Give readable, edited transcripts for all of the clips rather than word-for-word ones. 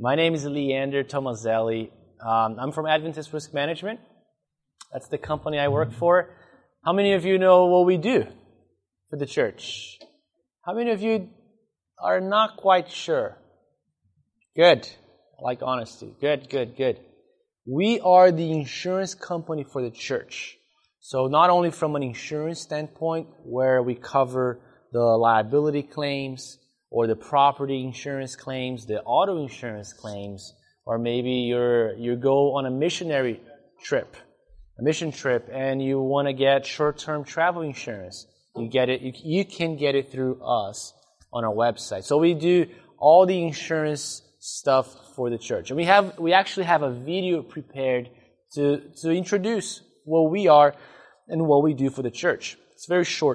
My name is Leander Tomazelli. I'm from Adventist Risk Management. That's the company I work for. How many of you know what we do for the church? How many of you are not quite sure? Good. I like honesty. Good. We are the insurance company for the church. So not only from an insurance standpoint, where we cover the liability claims or the property insurance claims, the auto insurance claims, or maybe you go on a mission trip, and you want to get short-term travel insurance. You can get it through us on our website. So we do all the insurance stuff for the church. And we actually have a video prepared to introduce what we are and what we do for the church. It's very short.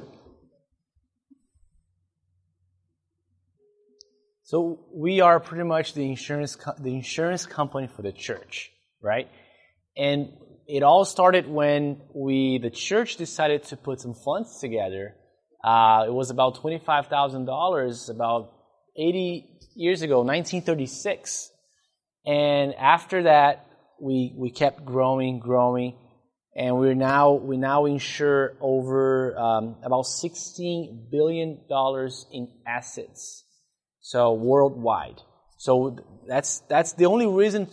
So we are pretty much the insurance company for the church, right? And it all started when the church decided to put some funds together. It was about $25,000 about 80 years ago, 1936. And after that, we kept growing, and we now insure over about $16 billion in assets. So worldwide. So that's the only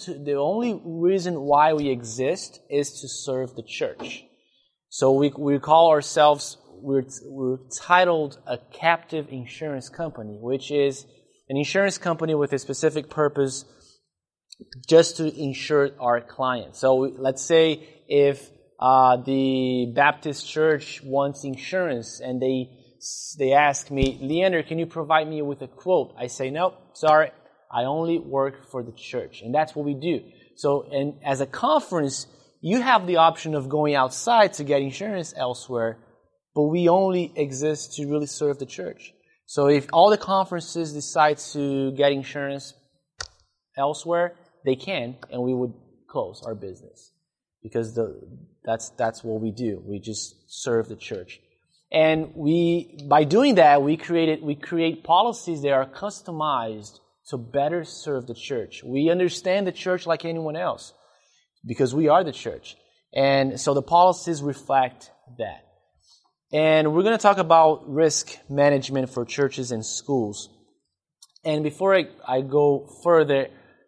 reason why we exist is to serve the church. So we call ourselves, we're titled a captive insurance company, which is an insurance company with a specific purpose just to insure our clients. So let's say if the Baptist church wants insurance and they ask me, Leander, can you provide me with a quote? I say, nope, sorry, I only work for the church. And that's what we do. So, and as a conference, you have the option of going outside to get insurance elsewhere, but we only exist to really serve the church. So if all the conferences decide to get insurance elsewhere, they can, and we would close our business. Because that's what we do. We just serve the church. And by doing that, we create policies that are customized to better serve the church. We understand the church like anyone else because we are the church. And so the policies reflect that. And we're going to talk about risk management for churches and schools. And before I go further,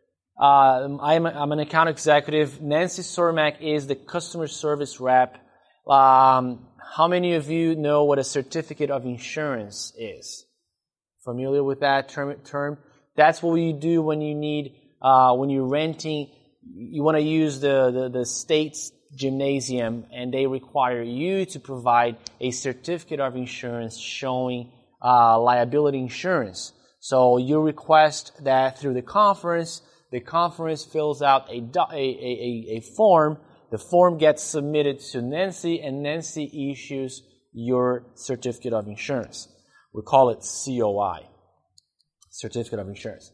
I'm an account executive. Nancy Sormack is the customer service rep. How many of you know what a certificate of insurance is? Familiar with that term? That's what you do when you need, when you're renting, you want to use the state's gymnasium, and they require you to provide a certificate of insurance showing liability insurance. So you request that through the conference fills out a form. The form gets submitted to Nancy, and Nancy issues your certificate of insurance. We call it COI, certificate of insurance.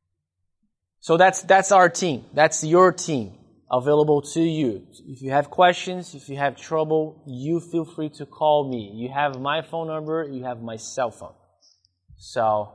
So that's our team. That's your team available to you. If you have questions, if you have trouble, you feel free to call me. You have my phone number, you have my cell phone. So,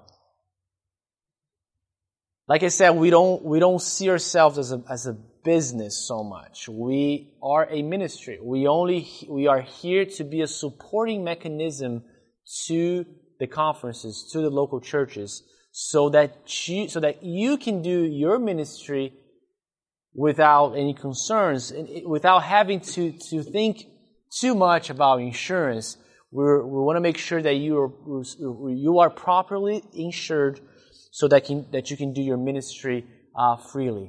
like I said, we don't see ourselves as a business so much. We are a ministry. We are here to be a supporting mechanism to the conferences, to the local churches, so that you can do your ministry without any concerns, and without having to think too much about insurance. We want to make sure that you are properly insured, so that you can do your ministry freely.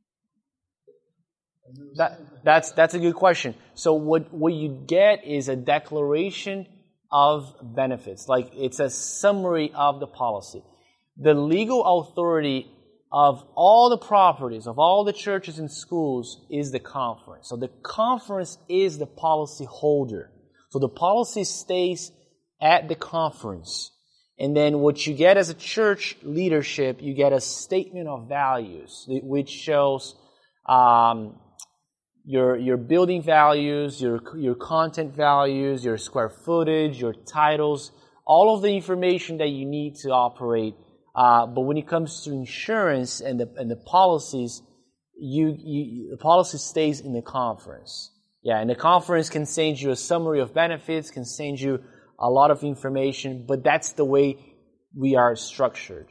That's a good question. So what you get is a declaration of benefits, like it's a summary of the policy. The legal authority of all the properties, of all the churches and schools, is the conference. So the conference is the policy holder. So the policy stays at the conference. And then what you get as a church leadership, you get a statement of values, which shows your building values, your content values, your square footage, your titles, all of the information that you need to operate But when it comes to insurance and the policies, the policy stays in the conference. Yeah, and the conference can send you a summary of benefits, can send you a lot of information, but that's the way we are structured.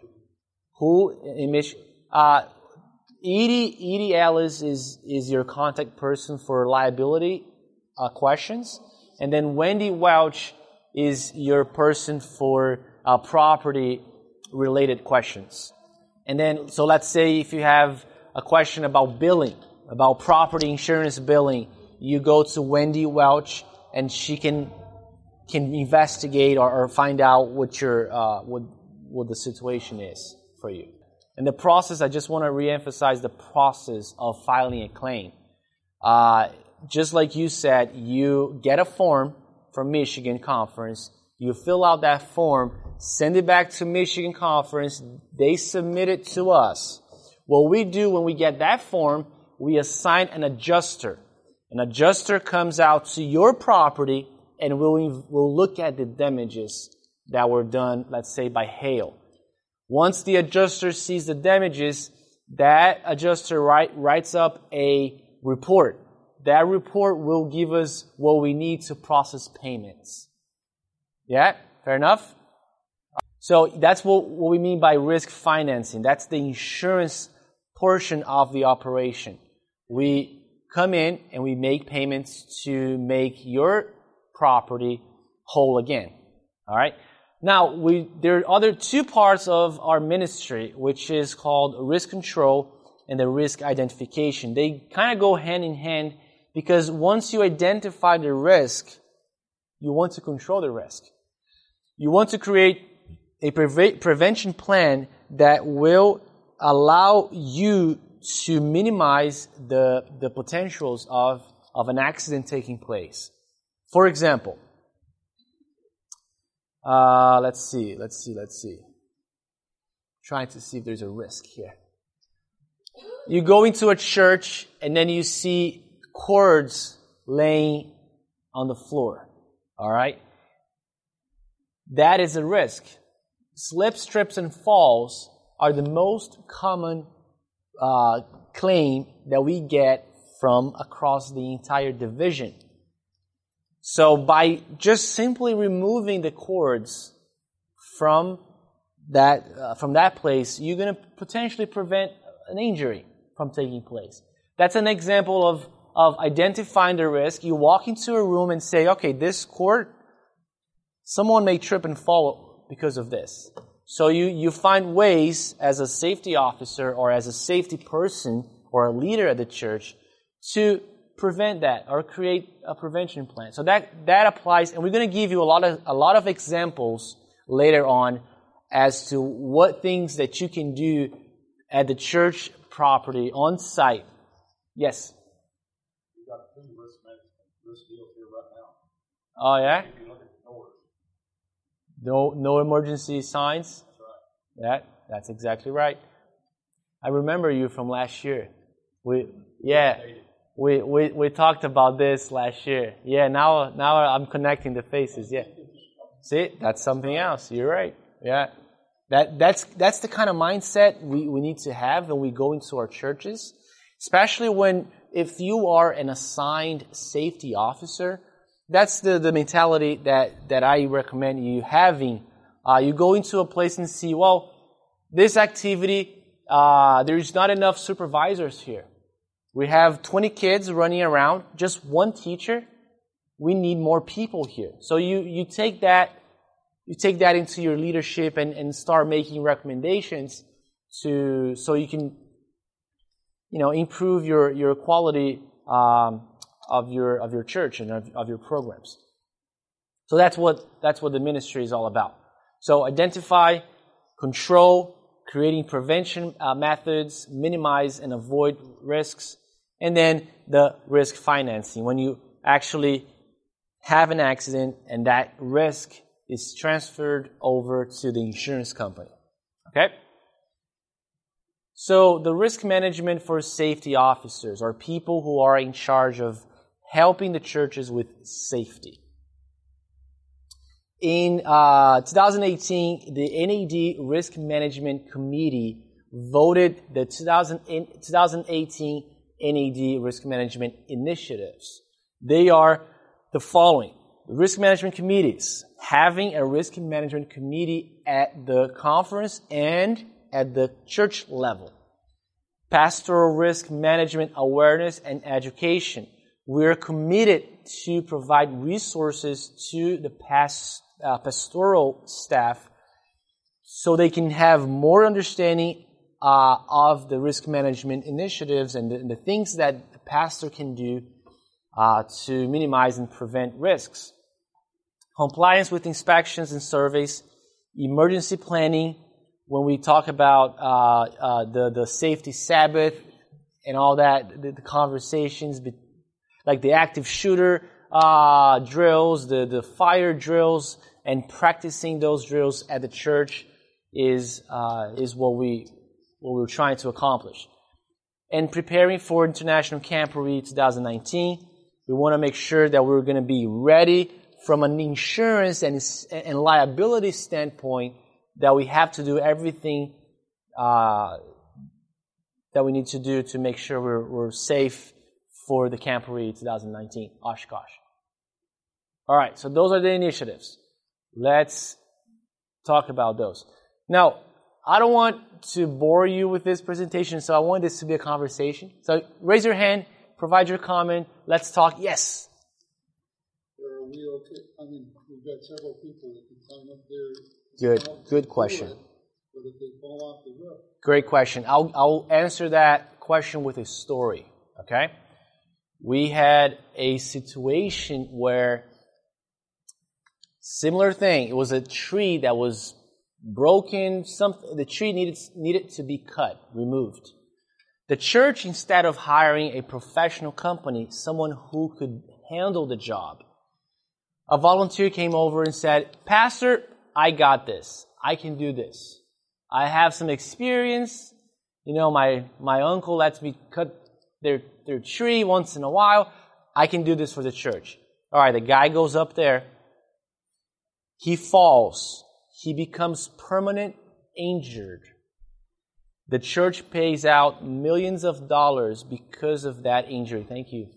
Edie Ellis is your contact person for liability questions, and then Wendy Welch is your person for property-related questions. And then, so let's say if you have a question about billing, about property insurance billing, you go to Wendy Welch, and she can investigate or find out what your what the situation is for you. And the process, I just want to reemphasize the process of filing a claim. Just like you said, you get a form from Michigan Conference, you fill out that form, send it back to Michigan Conference, they submit it to us. What we do when we get that form, we assign an adjuster. An adjuster comes out to your property and we'll look at the damages that were done, let's say, by hail. Once the adjuster sees the damages, that adjuster writes up a report. That report will give us what we need to process payments. Yeah? Fair enough? So that's what we mean by risk financing. That's the insurance portion of the operation. We come in and we make payments to make your property whole again. All right? Now, there are other two parts of our ministry, which is called risk control and the risk identification. They kind of go hand in hand because once you identify the risk, you want to control the risk. You want to create a prevention plan that will allow you to minimize the potentials of an accident taking place. For example, let's see. Trying to see if there's a risk here. You go into a church and then you see cords laying on the floor. All right? That is a risk. Slips, trips, and falls are the most common claim that we get from across the entire division. So by just simply removing the cords from that place, you're going to potentially prevent an injury from taking place. That's an example of identifying the risk. You walk into a room and say, okay, this cord, someone may trip and fall because of this. So you find ways as a safety officer or as a safety person or a leader at the church to prevent that or create a prevention plan. So that applies, and we're going to give you a lot of examples later on as to what things that you can do at the church property on site. Yes. We've got two risk deals here right now. Oh yeah. You can look at the doors. No emergency signs. That's right. That's exactly right. I remember you from last year. We talked about this last year. Yeah, now I'm connecting the faces. Yeah. See, that's something else. You're right. Yeah. That's the kind of mindset we need to have when we go into our churches, especially if you are an assigned safety officer. That's the mentality that I recommend you having. You go into a place and see, well, this activity, there's not enough supervisors here. We have 20 kids running around, just one teacher. We need more people here. So you take that into your leadership and start making recommendations so you can, improve your quality of your church and of your programs. So that's what the ministry is all about. So identify, control, creating prevention methods, minimize and avoid risks, and then the risk financing. When you actually have an accident and that risk is transferred over to the insurance company. Okay? So the risk management for safety officers are people who are in charge of helping the churches with safety. In 2018, the NAD Risk Management Committee voted the 2018 NAD Risk Management Initiatives. They are the following. The risk management committees. Having a risk management committee at the conference and at the church level. Pastoral risk management awareness and education. We're committed to provide resources to the pastoral staff so they can have more understanding of the risk management initiatives and the things that the pastor can do to minimize and prevent risks. Compliance with inspections and surveys, emergency planning, when we talk about the safety Sabbath and all that, the conversations, like the active shooter drills, the fire drills, and practicing those drills at the church is what we're trying to accomplish. And preparing for International Camporee 2019, we want to make sure that we're going to be ready from an insurance and liability standpoint, that we have to do everything that we need to do to make sure we're safe for the Camporee 2019, Oshkosh. All right, so those are the initiatives. Let's talk about those. Now, I don't want to bore you with this presentation, so I want this to be a conversation. So raise your hand, provide your comment, let's talk. Yes? Are we okay? I mean, we've got several people that can sign up there. Good question. But if they fall off the roof. Great question. I'll answer that question with a story, okay? We had a situation where similar thing. It was a tree that was broken. The tree needed to be cut, removed. The church, instead of hiring a professional company, someone who could handle the job, a volunteer came over and said, "Pastor, I got this. I can do this. I have some experience. You know, my uncle lets me cut their tree once in a while. I can do this for the church." All right, the guy goes up there. He falls. He becomes permanent injured. The church pays out millions of dollars because of that injury. Thank you.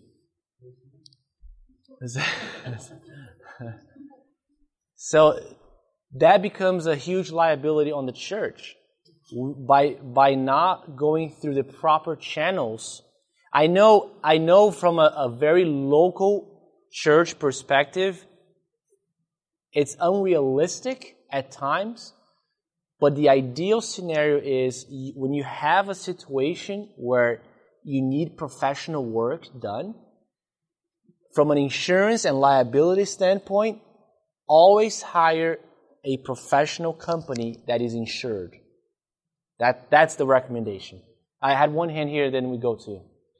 So that becomes a huge liability on the church by not going through the proper channels. I know from a very local church perspective, it's unrealistic at times, but the ideal scenario is when you have a situation where you need professional work done, from an insurance and liability standpoint, always hire a professional company that is insured. That's the recommendation. I had one hand here, then we go to.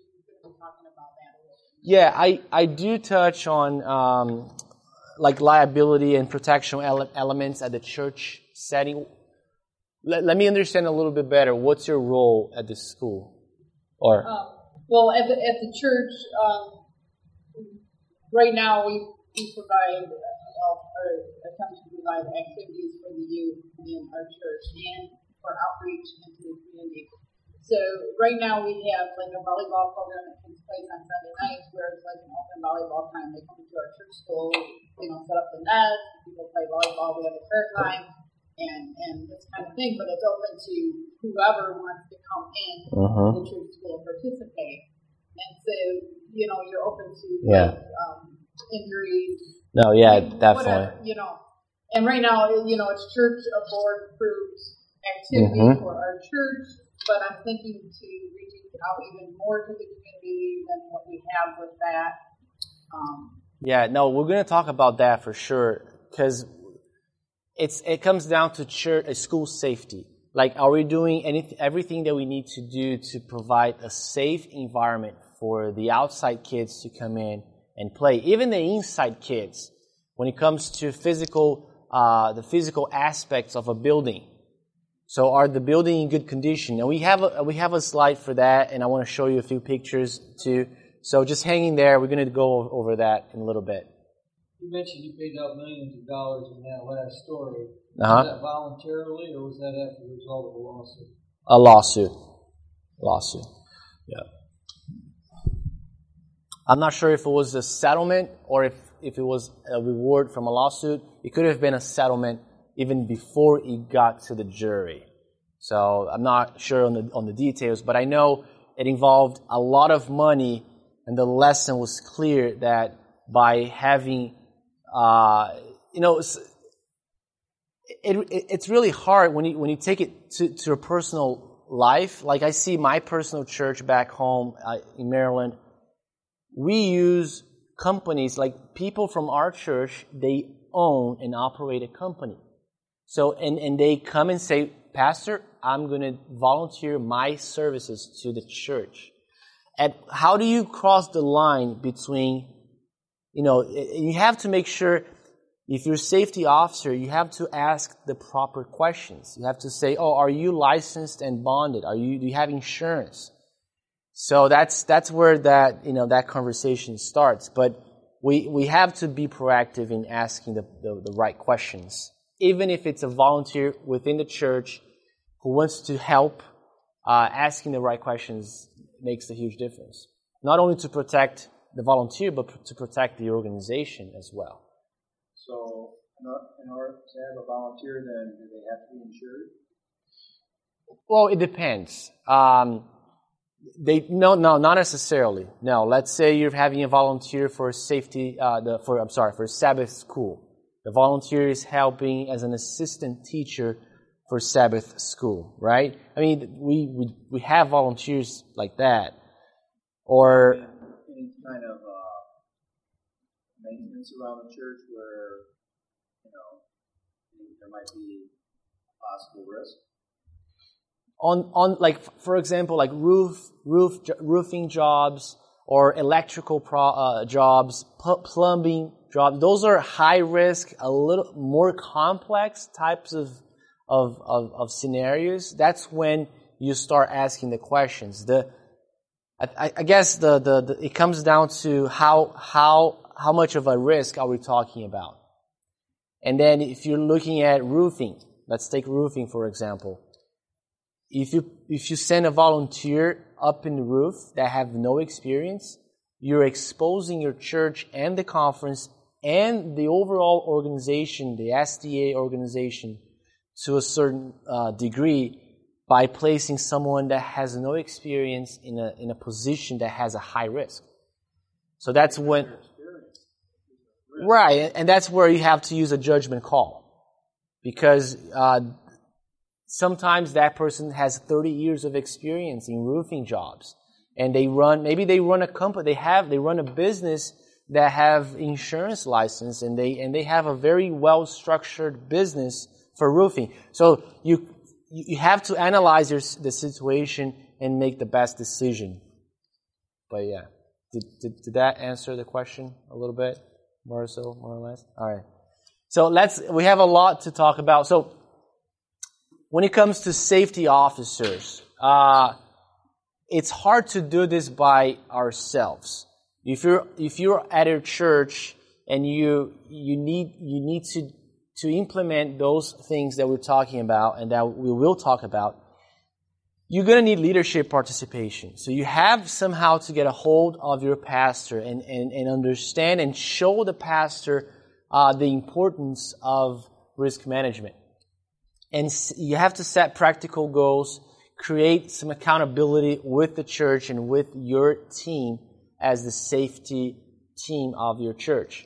Yeah, I do touch on like liability and protection elements at the church setting. Let me understand a little bit better. What's your role at the school? Or well, at the church, right now we provide or attempt to provide activities for the youth in our church and for outreach into the community. So right now we have like a volleyball program that takes place on Sunday nights where it's like an open volleyball time. They come to our church school, set up the net, people play volleyball, we have a prayer time, and this kind of thing, but it's open to whoever wants to come in the church school and participate. And so, you're open to injuries. No, yeah, definitely. Whatever, and right now, it's church board approved activity for our church, but I'm thinking to reach out even more to the community than what we have with that. We're going to talk about that for sure, because it comes down to church, school safety. Like, are we doing everything that we need to do to provide a safe environment for the outside kids to come in and play, even the inside kids, when it comes to the physical aspects of a building? So, are the building in good condition? And we have a slide for that, and I want to show you a few pictures too. So, just hang in there. We're going to go over that in a little bit. You mentioned you paid out millions of dollars in that last story. Uh-huh. Was that voluntarily, or was that after the result of a lawsuit? A lawsuit. Yeah. I'm not sure if it was a settlement or if it was a reward from a lawsuit. It could have been a settlement even before it got to the jury. So I'm not sure on the details, but I know it involved a lot of money, and the lesson was clear that by having, it's really hard when you take it to a personal life. Like I see my personal church back home in Maryland. We use companies, like people from our church, they own and operate a company. So, and they come and say, Pastor, I'm going to volunteer my services to the church. And how do you cross the line between, you have to make sure, if you're a safety officer, you have to ask the proper questions. You have to say, are you licensed and bonded? Do you have insurance? So that's where that conversation starts. But we have to be proactive in asking the right questions. Even if it's a volunteer within the church who wants to help, asking the right questions makes a huge difference. Not only to protect the volunteer, but to protect the organization as well. So, in order to have a volunteer, then do they have to be insured? Well, it depends. No, not necessarily. No, let's say you're having a volunteer for for Sabbath school. The volunteer is helping as an assistant teacher for Sabbath school, right? I mean, we have volunteers like that. Or any kind of maintenance around the church where there might be possible risk. On like, for example, like roofing jobs or electrical jobs, plumbing jobs. Those are high risk, a little more complex types of scenarios. That's when you start asking the questions. I guess it comes down to how much of a risk are we talking about. And then if you're looking at roofing, let's take roofing for example. If you send a volunteer up in the roof that have no experience, you're exposing your church and the conference and the overall organization, the SDA organization, to a certain degree by placing someone that has no experience in a position that has a high risk. So that's when, right, and that's where you have to use a judgment call, because sometimes that person has 30 years of experience in roofing jobs, and they run a company, they run a business that have insurance license, and they have a very well structured business for roofing. So you have to analyze the situation and make the best decision. But yeah, did that answer the question a little bit more or less? All right. So we have a lot to talk about. So when it comes to safety officers, it's hard to do this by ourselves. If you're at a church and you need to implement those things that we're talking about and that we will talk about, you're going to need leadership participation. So you have somehow to get a hold of your pastor and understand and show the pastor the importance of risk management. And you have to set practical goals, create some accountability with the church and with your team as the safety team of your church.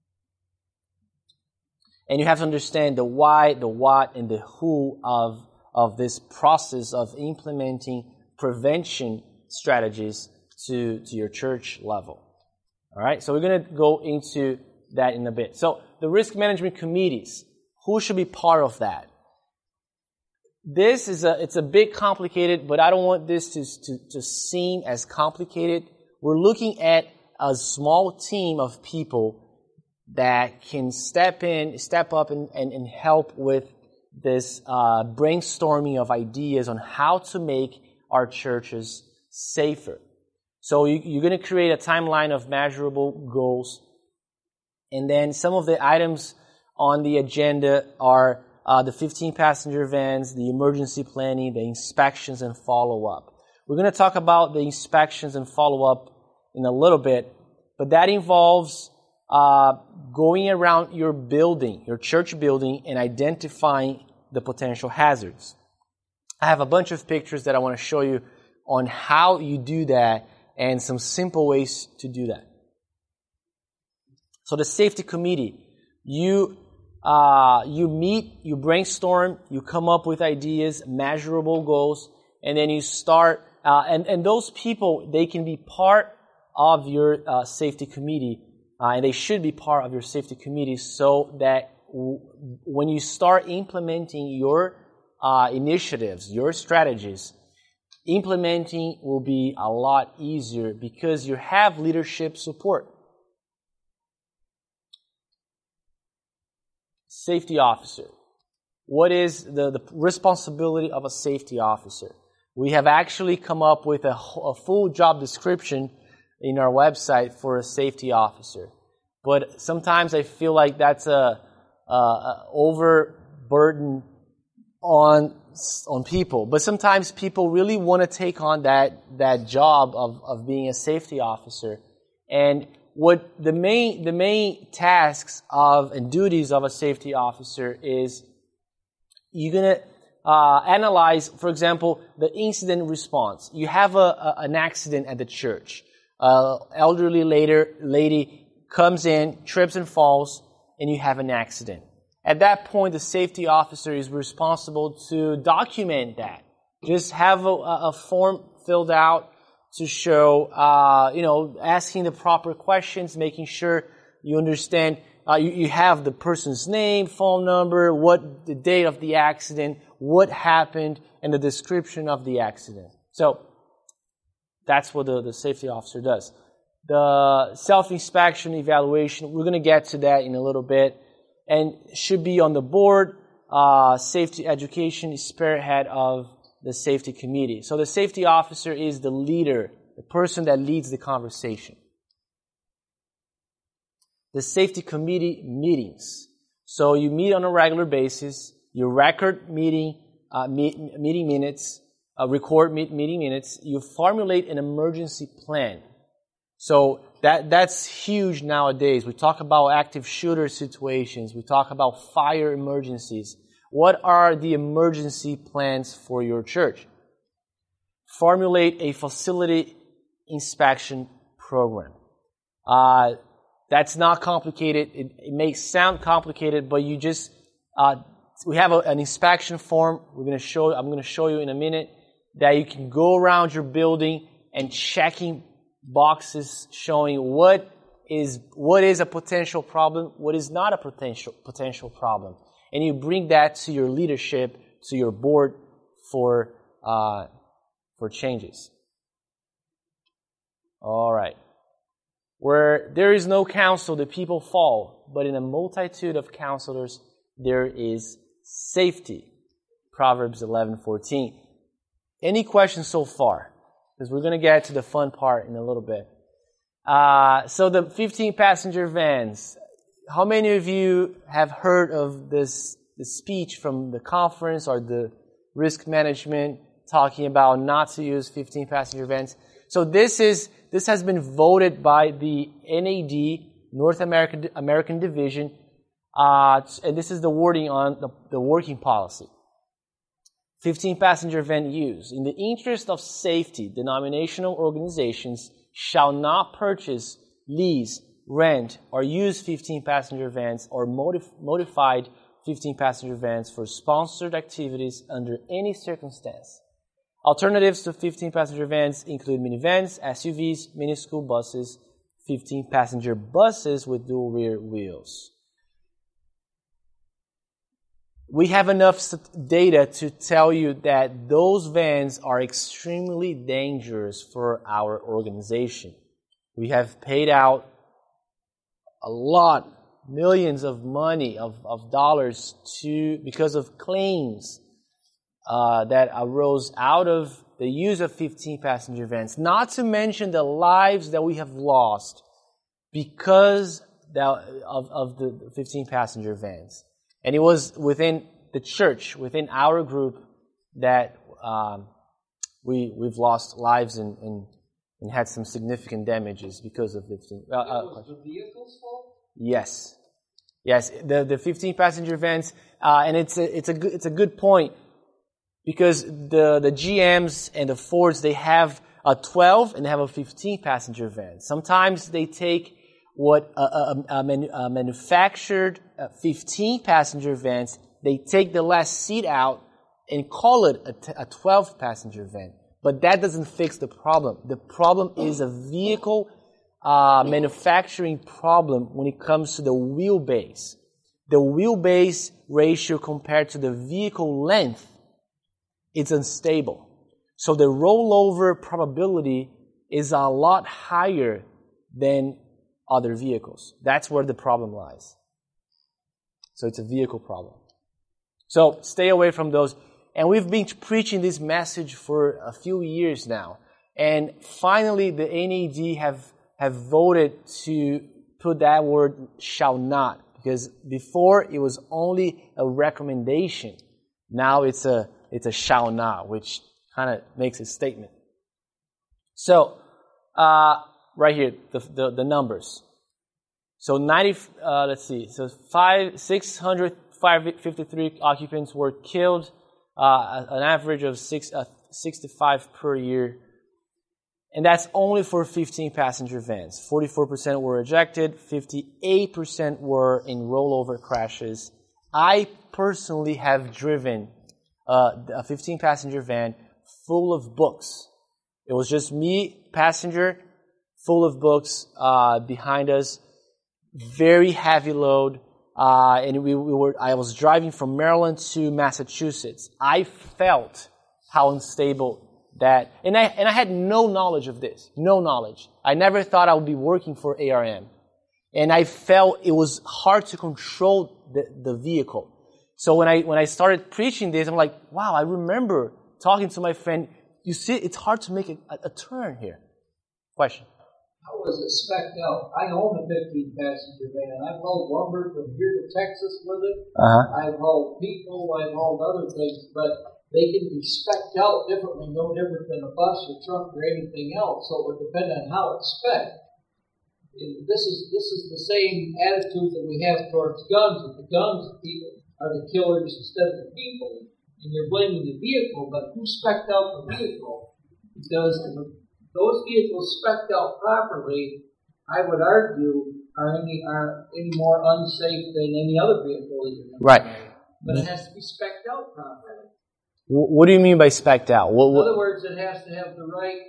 And you have to understand the why, the what, and the who of this process of implementing prevention strategies to your church level. All right, so we're going to go into that in a bit. So the risk management committees, who should be part of that? It's a bit complicated, but I don't want this to seem as complicated. We're looking at a small team of people that can step up and help with this brainstorming of ideas on how to make our churches safer. So you're going to create a timeline of measurable goals, And then some of the items on the agenda are the 15-passenger vans, the emergency planning, the inspections and follow-up. We're going to talk about the inspections and follow-up in a little bit, but that involves going around your building, your church building, and identifying the potential hazards. I have a bunch of pictures that I want to show you on how you do that and some simple ways to do that. So the safety committee, you meet, you brainstorm, you come up with ideas, measurable goals, and then you start, and those people, they can be part of your safety committee, and they should be part of your safety committee so that when you start implementing your initiatives, your strategies, implementing will be a lot easier because you have leadership support. Safety officer. What is the responsibility of a safety officer? We have actually come up with a full job description in our website for a safety officer. But sometimes I feel like that's a overburden on people. But sometimes people really want to take on that job of being a safety officer. And what the main tasks of and duties of a safety officer is, you're going to analyze, for example, the incident response. You have an accident at the church. Elderly lady comes in, trips and falls, and you have an accident. At that point, the safety officer is responsible to document that. Just have a form filled out to show, asking the proper questions, making sure you understand, you have the person's name, phone number, what the date of the accident, what happened, and the description of the accident. So, that's what the safety officer does. The self-inspection evaluation, we're going to get to that in a little bit, and should be on the board. Safety education is spearhead of the safety committee. So the safety officer is the leader, the person that leads the conversation. The safety committee meetings. So you meet on a regular basis, you record meeting minutes, record meeting minutes, you formulate an emergency plan. So that's huge nowadays. We talk about active shooter situations, we talk about fire emergencies. What are the emergency plans for your church? Formulate a facility inspection program. That's not complicated. It may sound complicated, but you just, we have an inspection form. I'm going to show you in a minute that you can go around your building and checking boxes showing what is a potential problem, what is not a potential problem. And you bring that to your leadership, to your board for changes. All right. Where there is no counsel, the people fall, but in a multitude of counselors there is safety. Proverbs 11:14. Any questions so far? Because we're going to get to the fun part in a little bit. So the 15-passenger vans. How many of you have heard of the speech from the conference or the risk management talking about not to use 15-passenger vans? So this has been voted by the NAD, North American Division, and this is the wording on the working policy. 15-passenger van use. In the interest of safety, denominational organizations shall not purchase, lease, rent, or use 15-passenger vans or modified 15-passenger vans for sponsored activities under any circumstance. Alternatives to 15-passenger vans include minivans, SUVs, mini school buses, 15-passenger buses with dual rear wheels. We have enough data to tell you that those vans are extremely dangerous for our organization. We have paid out a lot, millions of money, of dollars because of claims that arose out of the use of 15-passenger vans. Not to mention the lives that we have lost because of the 15 passenger vans. And it was within the church, within our group, that we've lost lives and had some significant damages because of 15. Was the vehicle's fault? Yes. The 15 passenger vans, and it's a good point, because the GMs and the Fords, they have a 12 and they have a 15 passenger van. Sometimes they take what a manufactured 15 passenger vans, they take the last seat out and call it a 12 passenger van. But that doesn't fix the problem. The problem is a vehicle manufacturing problem when it comes to the wheelbase. The wheelbase ratio compared to the vehicle length, it's unstable. So the rollover probability is a lot higher than other vehicles. That's where the problem lies. So it's a vehicle problem. So stay away from those. And we've been preaching this message for a few years now. And finally, the NAD have voted to put that word shall not. Because before it was only a recommendation. Now it's a shall not, which kind of makes a statement. So, right here, the numbers. So 653 occupants were killed, an average of 65 per year. And that's only for 15 passenger vans. 44% were ejected, 58% were in rollover crashes. I personally have driven a 15 passenger van full of books. It was just me, passenger, full of books behind us, very heavy load, and I was driving from Maryland to Massachusetts. I felt how unstable that, and I had no knowledge of this, no knowledge. I never thought I would be working for ARM, and I felt it was hard to control the vehicle. So when I started preaching this, I'm like, wow, I remember talking to my friend. You see, it's hard to make a turn here. Question. How was it spec'd out? I own a 15 passenger van. I've hauled lumber from here to Texas with it. I've hauled people, I've hauled other things, but they can be spec'd out differently, no different than a bus or truck or anything else. So it would depend on how it's spec'd. This is the same attitude that we have towards guns. That the guns are the killers instead of the people. And you're blaming the vehicle, but who spec'd out the vehicle? Because those vehicles spec'd out properly, I would argue, are any more unsafe than any other vehicle. Right. But it has to be spec'd out properly. What do you mean by spec'd out? In other words, it has to have the right,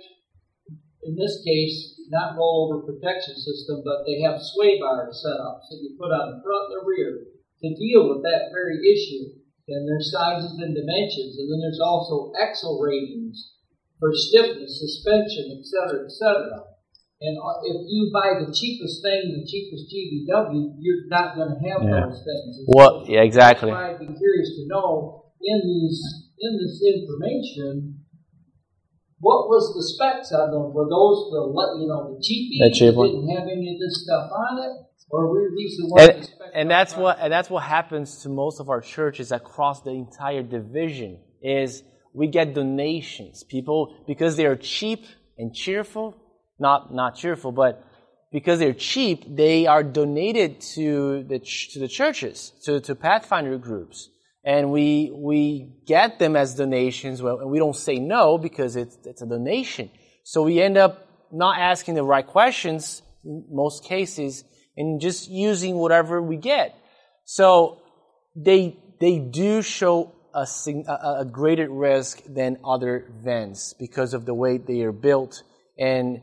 in this case, not rollover protection system, but they have sway bars set up so you put on the front and the rear to deal with that very issue. And there's sizes and dimensions, and then there's also axle ratings for stiffness, suspension, etc., etc. And if you buy the cheapest thing, the cheapest GVW, you're not going to have those things. Well, yeah, exactly. That's why I'd be curious to know in this information, what was the specs on them? Were those the cheapies that didn't have any of this stuff on it? Or were these the ones and that's what happens to most of our churches across the entire division is we get donations. People, because they are cheap and cheerful, not cheerful, but because they're cheap, they are donated to the churches, to Pathfinder groups. And we get them as donations, and we don't say no because it's a donation. So we end up not asking the right questions in most cases and just using whatever we get. So they do show a greater risk than other vans because of the way they are built, and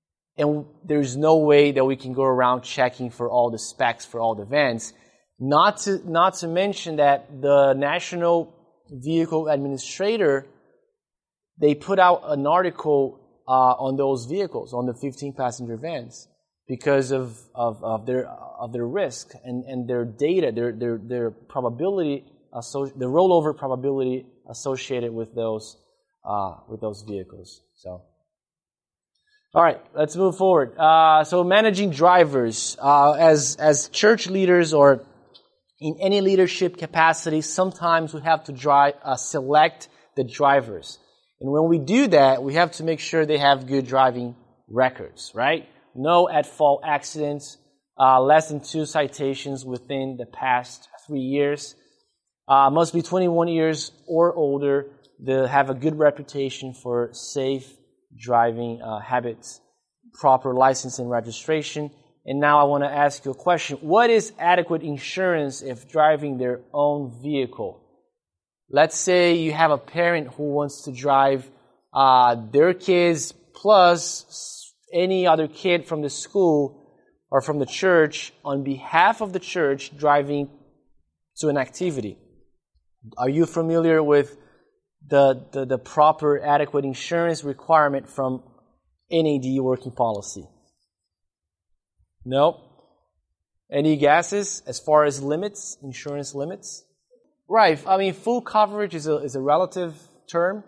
there's no way that we can go around checking for all the specs for all the vans. Not to mention that the National Vehicle Administrator, they put out an article on those vehicles, on the 15 passenger vans, because of their risk and their data, their probability, the rollover probability associated with those vehicles. So, All right, let's move forward. So managing drivers, as church leaders or in any leadership capacity, sometimes we have to select the drivers. And when we do that, we have to make sure they have good driving records, right? No at-fault accidents, less than 2 citations within the past 3 years. Must be 21 years or older. They have a good reputation for safe driving habits, proper license and registration. And now I want to ask you a question. What is adequate insurance if driving their own vehicle? Let's say you have a parent who wants to drive their kids plus any other kid from the school or from the church on behalf of the church driving to an activity. Are you familiar with the proper adequate insurance requirement from NAD working policy? No? Any guesses as far as limits, insurance limits? Right. I mean, full coverage is a relative term.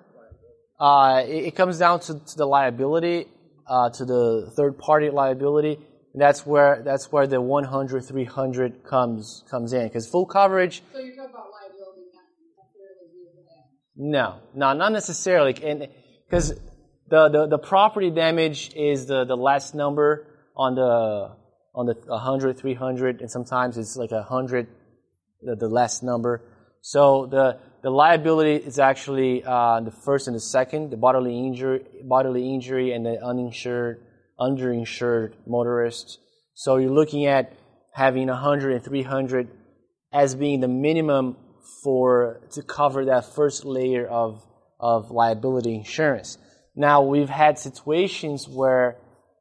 It comes down to the liability, to the third-party liability. And that's where the 100, 300 comes in. Because full coverage... So you're talking about liability, not necessarily using that? No, not necessarily. And because the property damage is the last number on the 100, 300, and sometimes it's like 100, the last number. So the liability is actually the first and the second, the bodily injury, and the underinsured motorist. So you're looking at having 100 and 300 as being the minimum to cover that first layer of liability insurance. Now we've had situations where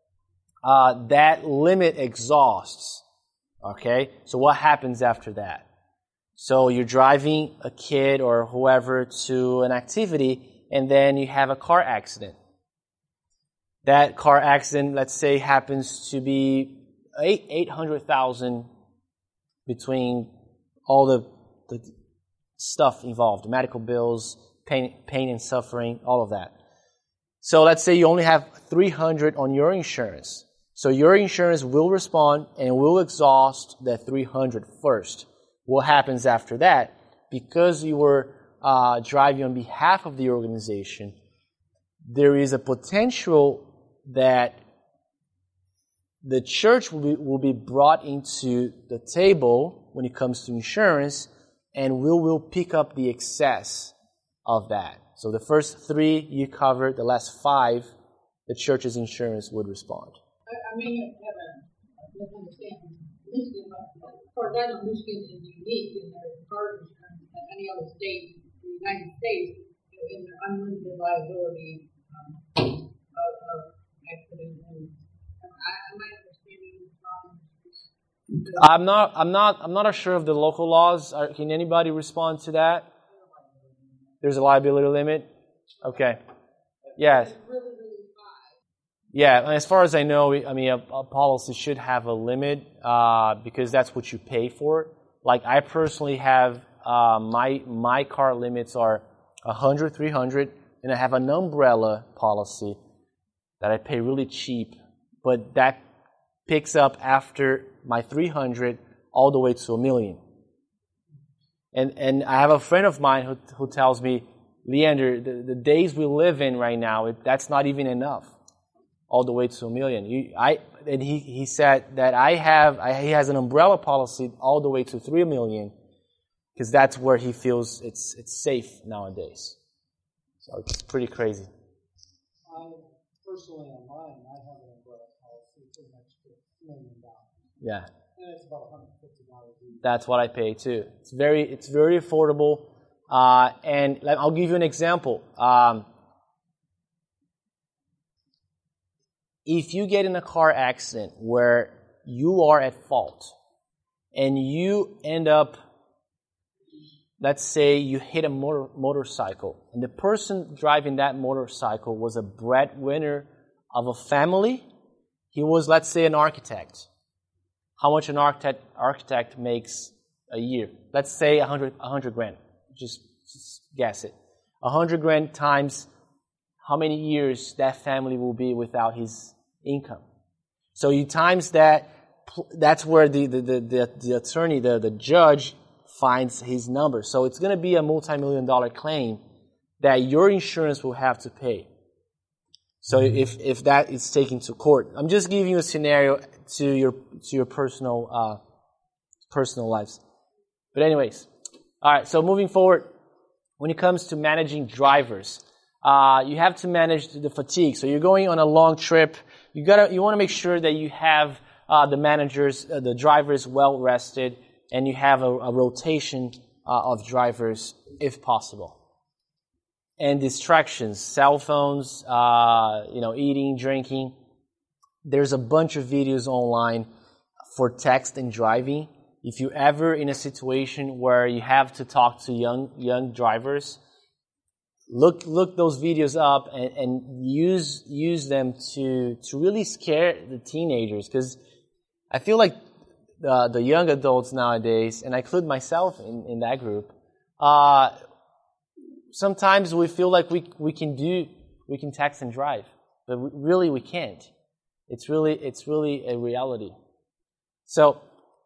that limit exhausts. Okay, so what happens after that? So you're driving a kid or whoever to an activity, and then you have a car accident. That car accident, let's say, happens to be $800,000 between all the stuff involved, medical bills, pain and suffering, all of that. So let's say you only have $300 on your insurance. So your insurance will respond and will exhaust that $300 first. What happens after that? Because you were driving on behalf of the organization, there is a potential that the church will be brought into the table when it comes to insurance, and we will pick up the excess of that. So the first 3 you covered, the last 5, the church's insurance would respond. I may have a misunderstanding. Michigan, as far as I know, Michigan is unique in their car insurance than any other state in the United States in their unlimited liability of accident. Am I understanding wrong? I'm not sure of the local laws. Can anybody respond to that? There's a liability limit? Okay. Yes. Yeah, as far as I know, a policy should have a limit because that's what you pay for. Like I personally have my car limits are 100, 300, and I have an umbrella policy that I pay really cheap, but that picks up after my 300 all the way to $1 million. And I have a friend of mine who tells me, Leander, the days we live in right now, that's not even enough. All the way to $1 million. He said that he has an umbrella policy all the way to $3 million because that's where he feels it's safe nowadays. So it's pretty crazy. Personally, on mine, I have an umbrella policy for an extra $1 million. Yeah. And it's about $150 a year. That's what I pay too. It's very affordable. And I'll give you an example. If you get in a car accident where you are at fault and you end up, let's say you hit a motorcycle and the person driving that motorcycle was a breadwinner of a family, he was, let's say, an architect. How much an architect makes a year? Let's say 100 grand. Just guess it. 100 grand times how many years that family will be without his income. So you times that, that's where the attorney, the judge, finds his number. So it's going to be a multi-million-dollar claim that your insurance will have to pay. So if that is taken to court, I'm just giving you a scenario to your personal lives. But anyways, all right. So moving forward, when it comes to managing drivers, you have to manage the fatigue. So you're going on a long trip. You want to make sure that you have the drivers well rested, and you have a rotation of drivers if possible. And distractions, cell phones, eating, drinking. There's a bunch of videos online for text and driving. If you're ever in a situation where you have to talk to young drivers, look those videos up and use them to really scare the teenagers, because I feel like the young adults nowadays, and I include myself in that group, sometimes we feel like we can text and drive, but really we can't. It's really a reality. So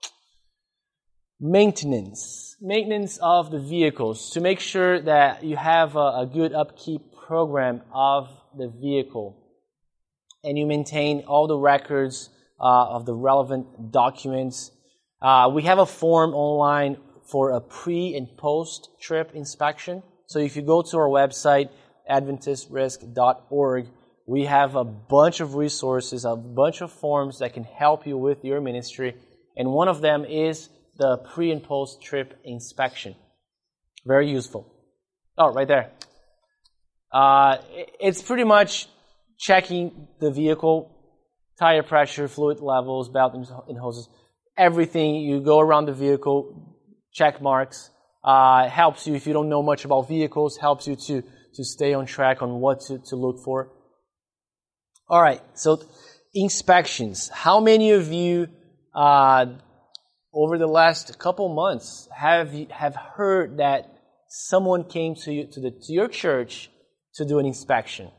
maintenance of the vehicles, to make sure that you have a good upkeep program of the vehicle, and you maintain all the records of the relevant documents. We have a form online for a pre and post trip inspection. So if you go to our website, adventistrisk.org, we have a bunch of resources, a bunch of forms that can help you with your ministry. And one of them is the pre and post trip inspection. Very useful. Oh, right there. It's pretty much checking the vehicle, tire pressure, fluid levels, belt and hoses, everything. You go around the vehicle, check marks. Helps you, if you don't know much about vehicles, helps you to stay on track on what to look for. All right, so inspections. How many of you over the last couple months have heard that someone came to your church to do an inspection?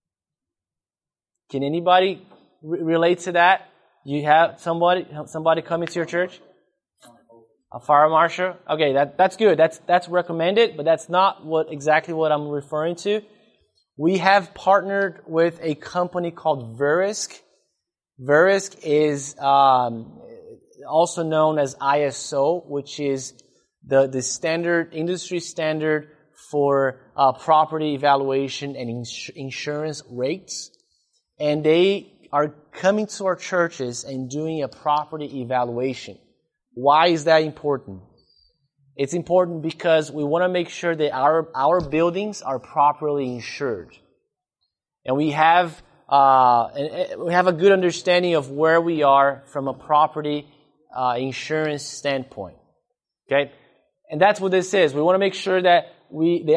Can anybody relate to that? You have somebody coming to your church? A fire marshal? Okay, that's good. That's recommended, but that's not exactly what I'm referring to. We have partnered with a company called Verisk. Verisk is also known as ISO, which is the standard, industry standard for property evaluation and insurance rates. And they are coming to our churches and doing a property evaluation. Why is that important? It's important because we want to make sure that our buildings are properly insured, and we have a good understanding of where we are from a property insurance standpoint. Okay, and that's what this is. We want to make sure that the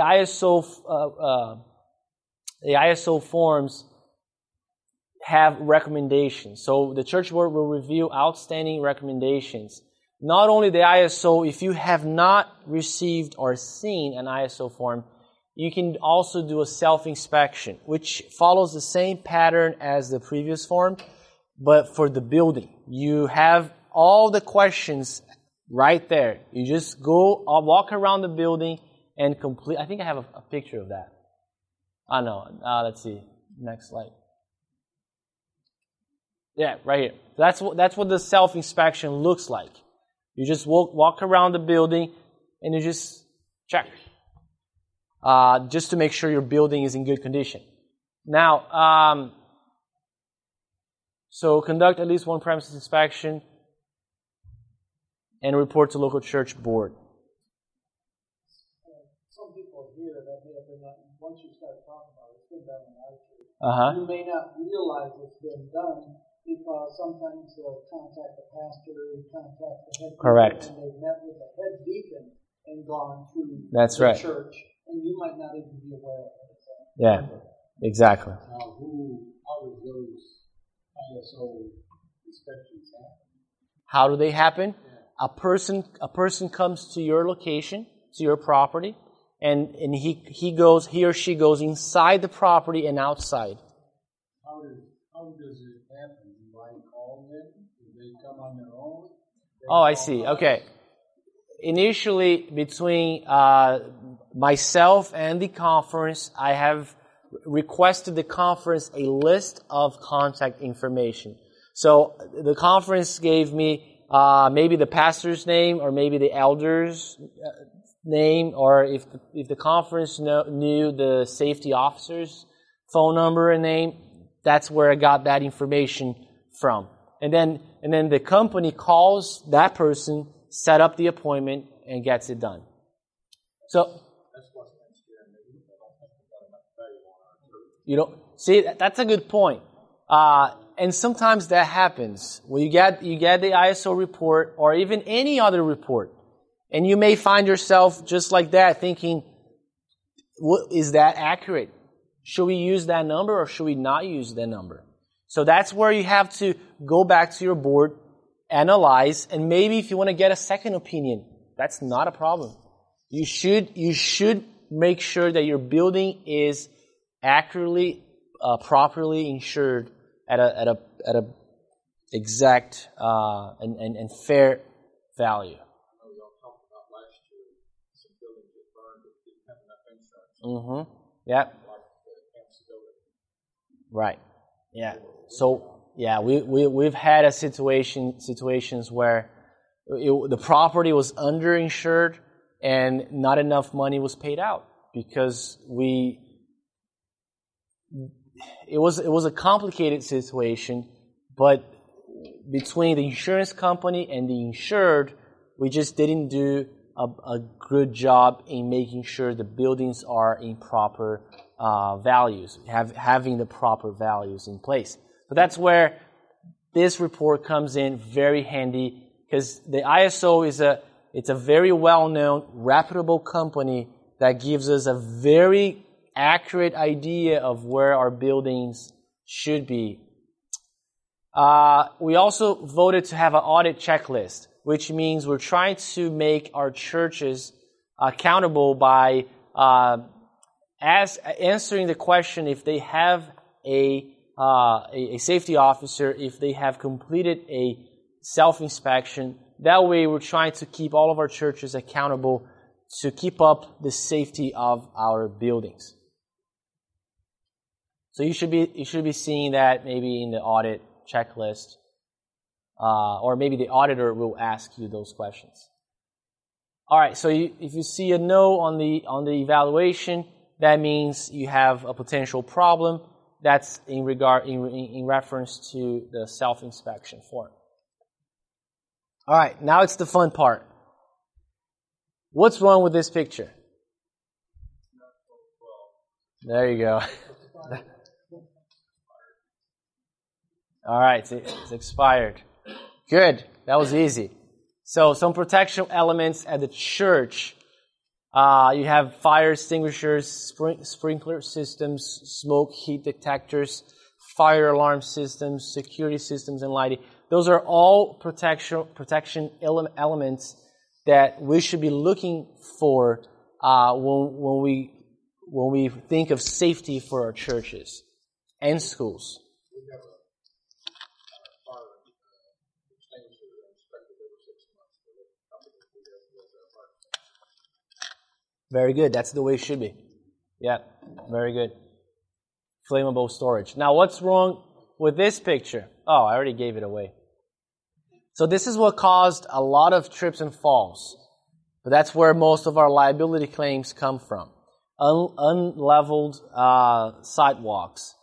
ISO forms have recommendations. So the church board will review outstanding recommendations. Not only the ISO, if you have not received or seen an ISO form, you can also do a self-inspection, which follows the same pattern as the previous form, but for the building. You have all the questions right there. You just go walk around the building and complete. I think I have a picture of that. Let's see. Next slide. Yeah, right here. That's what the self-inspection looks like. You just walk around the building and you just check. Just to make sure your building is in good condition. Now, so conduct at least one premises inspection and report to local church board. Some people here that may have been, once you start talking about it, it's been done in our church. You may not realize it's been done, because sometimes they'll contact the pastor, contact the head deacon, correct, and they've met with the head deacon and gone to that's the right. church, and you might not even be aware of it. Yeah, exactly. Now, how does those ISO inspections happen? How do they happen? Yeah. A person comes to your location, to your property, and he or she goes inside the property and outside. How does How does it happen? Do I call them? Do they come on their own? Oh, I see. Okay. Initially, between myself and the conference, I have requested the conference a list of contact information. So the conference gave me maybe the pastor's name or maybe the elder's name, or if the conference knew the safety officer's phone number and name, that's where I got that information from. And then the company calls that person, set up the appointment, and gets it done. So, see, that's a good point. And sometimes that happens. When you get the ISO report or even any other report, and you may find yourself just like that thinking, is that accurate? Should we use that number or should we not use that number? So that's where you have to go back to your board, analyze, and maybe if you want to get a second opinion, that's not a problem. You should make sure that your building is accurately, properly insured at a exact and fair value. Mm-hmm. Yeah. Right. Yeah. So yeah, we've had situations where the property was underinsured and not enough money was paid out because it was a complicated situation, but between the insurance company and the insured, we just didn't do a good job in making sure the buildings are in proper values, having the proper values in place. So that's where this report comes in very handy, because the ISO it's a very well-known, reputable company that gives us a very accurate idea of where our buildings should be. We also voted to have an audit checklist, which means we're trying to make our churches accountable by answering the question if they have a safety officer, if they have completed a self-inspection. That way we're trying to keep all of our churches accountable to keep up the safety of our buildings. So you should be seeing that maybe in the audit checklist, or maybe the auditor will ask you those questions. All right, so if you see a no on the evaluation, that means you have a potential problem. That's in reference to the self-inspection form. All right, now it's the fun part. What's wrong with this picture? There you go. All right, it's expired. Good, that was easy. So some protection elements at the church. You have fire extinguishers, sprinkler systems, smoke heat detectors, fire alarm systems, security systems, and lighting. Those are all protection elements that we should be looking for when we think of safety for our churches and schools. Very good. That's the way it should be. Yeah, very good. Flammable storage. Now, what's wrong with this picture? Oh, I already gave it away. So this is what caused a lot of trips and falls. But that's where most of our liability claims come from. Unleveled sidewalks.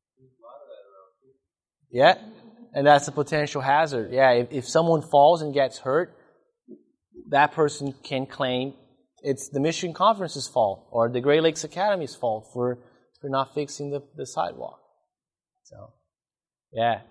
Yeah, and that's a potential hazard. Yeah, if someone falls and gets hurt, that person can claim it's the Mission Conference's fault or the Great Lakes Academy's fault for not fixing the sidewalk. So, yeah.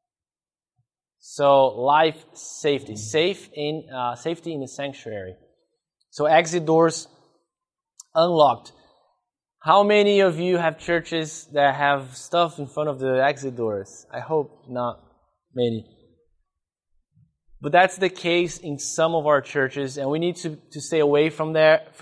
So, life safety. Safety in the sanctuary. So, exit doors unlocked. How many of you have churches that have stuff in front of the exit doors? I hope not many. But that's the case in some of our churches, and we need to stay away from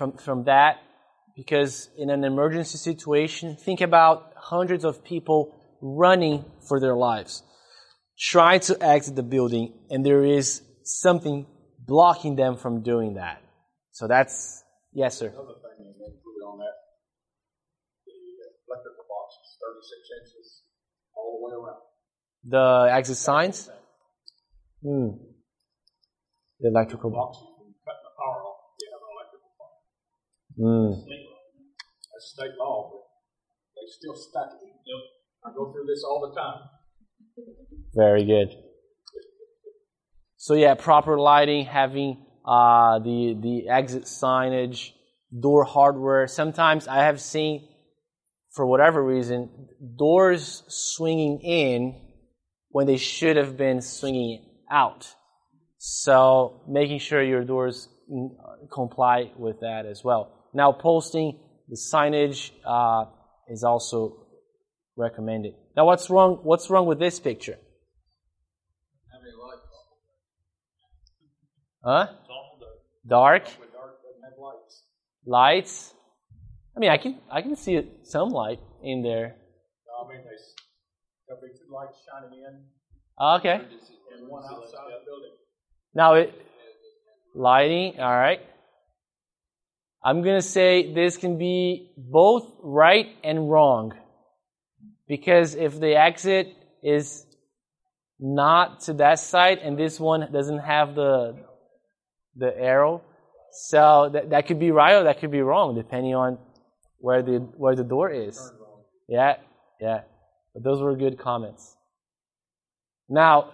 that, because in an emergency situation, think about hundreds of people running for their lives, trying to exit the building, and there is something blocking them from doing that. So that's, yes, sir. Another thing they included on that, the electrical box is 36 inches all the way around. The exit signs? The electrical box. Box, you can cut the power off. You have an electrical box. That's state law, but they still stack it. I go through this all the time. Very good. So yeah, proper lighting, having the exit signage, door hardware. Sometimes I have seen, for whatever reason, doors swinging in when they should have been swinging out. So making sure your doors comply with that as well. Now posting the signage is also recommended. Now what's wrong with this picture? Huh? Dark? Lights? I mean, I can see some light in there. I mean, there'll be two lights shining in. Okay. And one outside the building. Now lighting, all right. I'm going to say this can be both right and wrong. Because if the exit is not to that side and this one doesn't have the arrow, so that could be right or that could be wrong depending on where the door is. Yeah. But those were good comments. Now,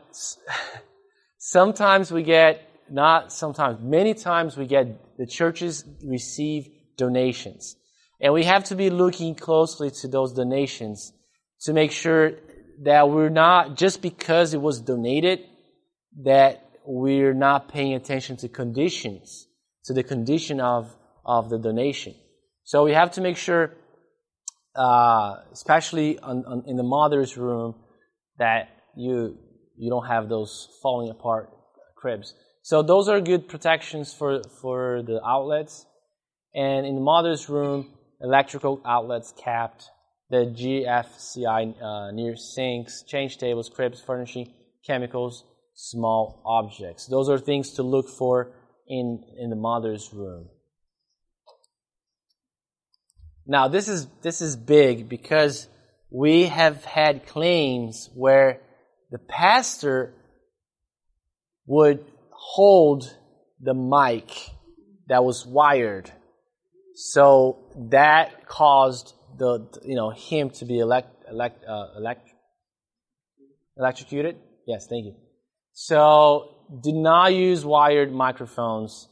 many times we get the churches receive donations. And we have to be looking closely to those donations to make sure that we're not, just because it was donated, that we're not paying attention to conditions, to the condition of the donation. So we have to make sure, especially in the mother's room, that you don't have those falling apart cribs. So those are good protections for the outlets. And in the mother's room, electrical outlets capped, the GFCI near sinks, change tables, cribs, furnishing, chemicals, small objects. Those are things to look for in the mother's room. Now this is big because we have had claims where the pastor would hold the mic that was wired, so that caused him to be electrocuted. Yes, thank you. So do not use wired microphones.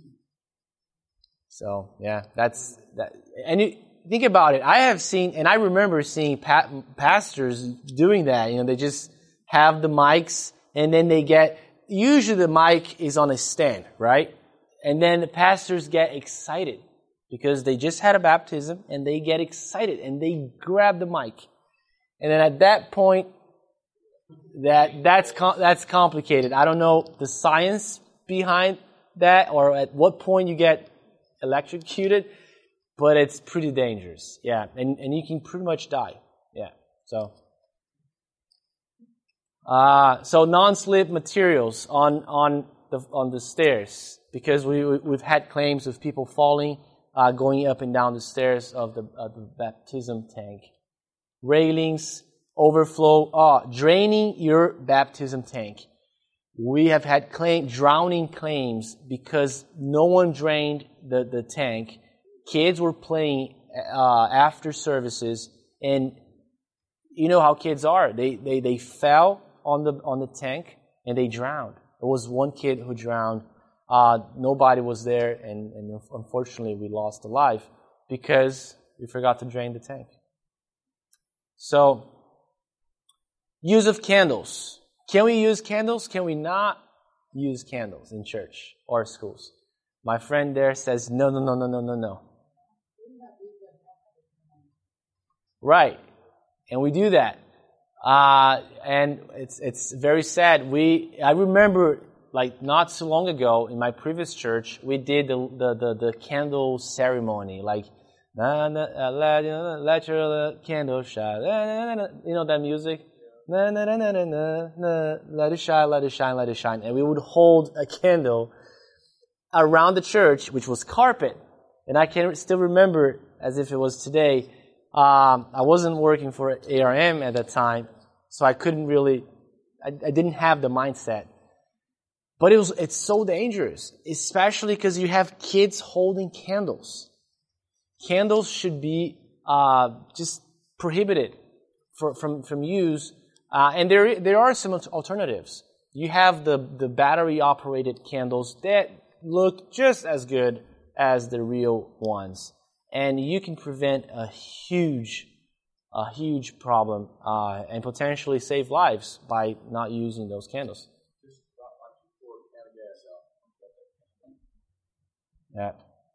So yeah, that's that. And you think about it. I remember seeing pastors doing that. They just have the mics, and then usually the mic is on a stand, right? And then the pastors get excited because they just had a baptism, and they get excited, and they grab the mic. And then at that point, that's complicated. I don't know the science behind that, or at what point you get electrocuted, but it's pretty dangerous. Yeah, and you can pretty much die. Yeah, so non-slip materials on the stairs, because we've had claims of people falling, going up and down the stairs of the baptism tank. Railings, overflow, draining your baptism tank. We have had drowning claims because no one drained the tank. Kids were playing after services, and you know how kids are. They fell on the tank and they drowned. There was one kid who drowned. Nobody was there, and unfortunately we lost a life because we forgot to drain the tank. So, use of candles. Can we use candles? Can we not use candles in church or schools? My friend there says, no. Right. And we do that. And it's very sad. I remember, not so long ago in my previous church, we did the candle ceremony. Let your candle shine. You know that music? Let it shine, let it shine, let it shine. And we would hold a candle around the church, which was carpet. And I can still remember it as if it was today. I wasn't working for ARM at that time, so I couldn't really, I didn't have the mindset. But it's so dangerous, especially because you have kids holding candles. Candles should be just prohibited from use. And there are some alternatives. You have the battery-operated candles that look just as good as the real ones. And you can prevent a huge problem and potentially save lives by not using those candles. Yeah.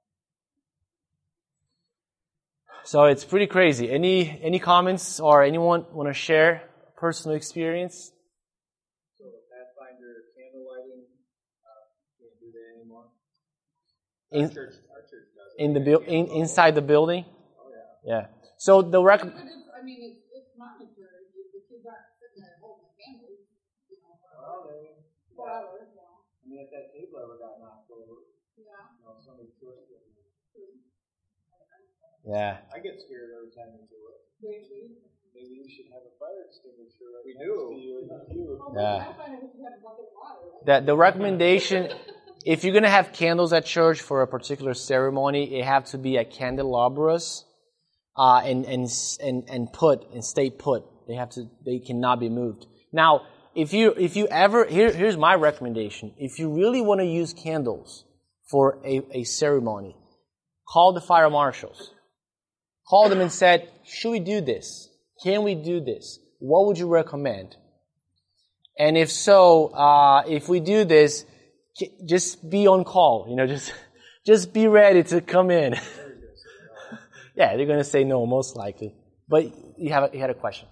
So it's pretty crazy. Any comments or anyone want to share personal experience? So Pathfinder candle lighting, can't do that anymore. Our church does it. Inside the building? Oh yeah. Yeah. So the But it's monitored. The kids aren't sitting there holding candles, for hours. I mean, if that table ever got knocked over, somebody pushed it. Yeah. I get scared every time we do it. Maybe we should have a fire extinguisher. Right We next do. to you. Yeah. The recommendation, if you're going to have candles at church for a particular ceremony, it have to be at candelabras and stay put. They cannot be moved. Now, if you ever, here's my recommendation. If you really want to use candles for a ceremony, call the fire marshals. Call them and said, should we do this? Can we do this? What would you recommend? And if so, if we do this, just be on call. Just be ready to come in. Yeah, they're going to say no, most likely. But you had a question.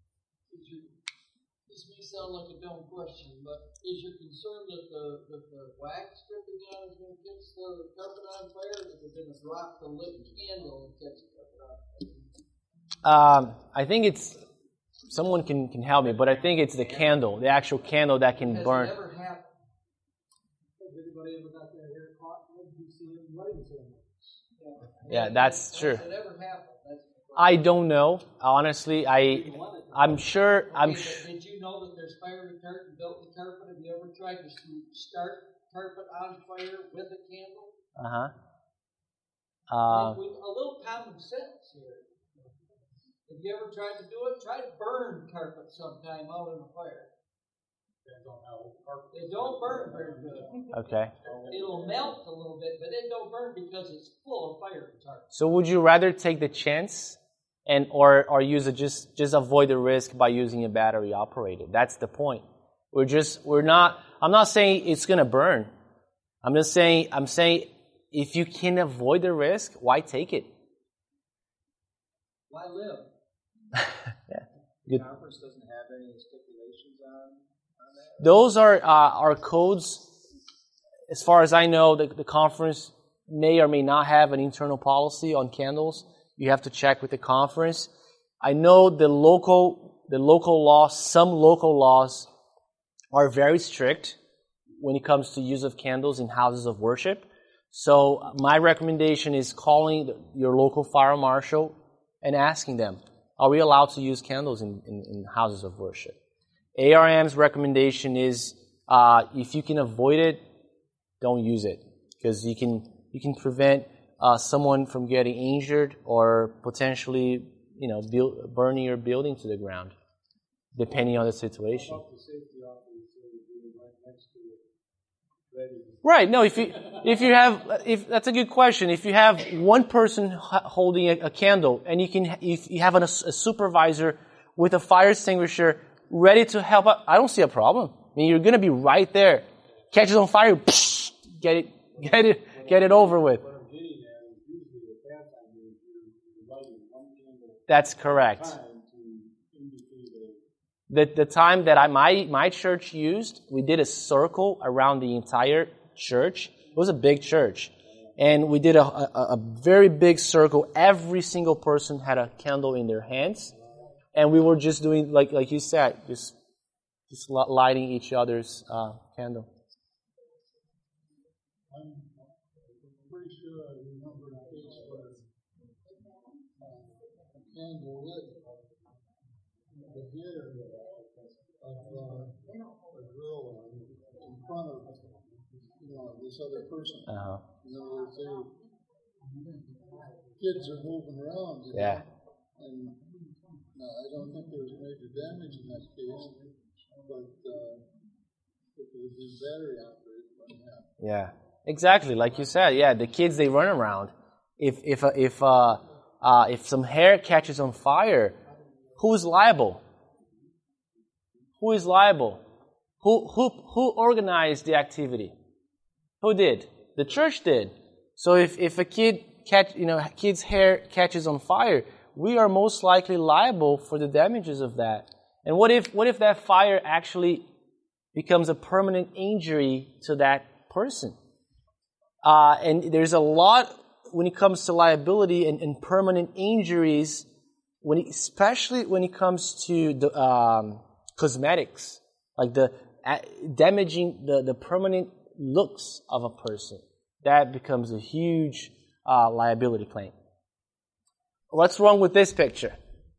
This may sound like a dumb question, but is your concern that the wax dripping out is going to catch the carpet on fire, or that they're going to drop the lit candle and catch the carpet on fire? I think it's, someone can help me, but I think it's the candle, the actual candle that can burn. Has it ever happened? Has anybody ever got their hair caught? What did you see in lighting ceremonies? Yeah, that's true. Has it ever happened? I don't know. Honestly, I'm sure. Did you know that there's fire retardant built in carpet? Have you ever tried to start carpet on fire with a candle? A little common sense here. Have you ever tried to do it? Try to burn carpet sometime out in the fire. It don't burn very good. Okay. It'll melt a little bit, but it don't burn because it's full of fire retardant. So would you rather take the chance or use it, just avoid the risk by using a battery operated? That's the point. I'm not saying it's going to burn. I'm saying if you can avoid the risk, why take it? Why live? Yeah. The conference doesn't have any stipulations on that? Those are our codes. As far as I know, the conference may or may not have an internal policy on candles. You have to check with the conference. I know the local laws, some local laws are very strict when it comes to use of candles in houses of worship. So my recommendation is calling your local fire marshal and asking them, are we allowed to use candles in houses of worship? ARM's recommendation is if you can avoid it, don't use it, because you can prevent someone from getting injured or potentially burning your building to the ground, depending on the situation. Right. No. If that's a good question. If you have one person holding a candle and if you have a supervisor with a fire extinguisher ready to help out, I don't see a problem. I mean, you're going to be right there. Catches on fire, psh, get it over with. That's correct. The time that my church used, we did a circle around the entire church. It was a big church. And we did a very big circle. Every single person had a candle in their hands. And we were just doing, like you said, just lighting each other's candle. I'm pretty sure I remember a case where a candle lit the hair of a girl in front of this other person. Uh-huh. In other words, kids are moving around. Yeah. And I don't think there was major damage in that case, but if it was in battery operated, it wouldn't happen. Yeah, exactly. Like you said, yeah, the kids, they run around. If some hair catches on fire, who's liable? Who is liable? Who organized the activity? Who did? The church did. So if a kid's hair catches on fire, we are most likely liable for the damages of that. And what if that fire actually becomes a permanent injury to that person? And there's a lot when it comes to liability and permanent injuries, especially when it comes to the cosmetics, like the damaging the permanent looks of a person. That becomes a huge liability claim. What's wrong with this picture?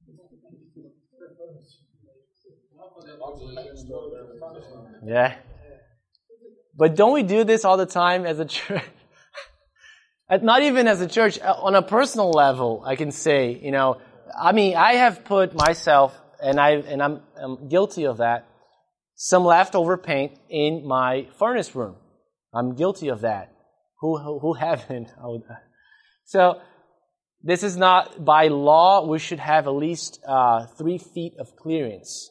Yeah. But don't we do this all the time as a church? Not even as a church, on a personal level, I can say, I have put myself, and I'm guilty of that, some leftover paint in my furnace room. I'm guilty of that. Who haven't? So, this is not, by law, we should have at least 3 feet of clearance,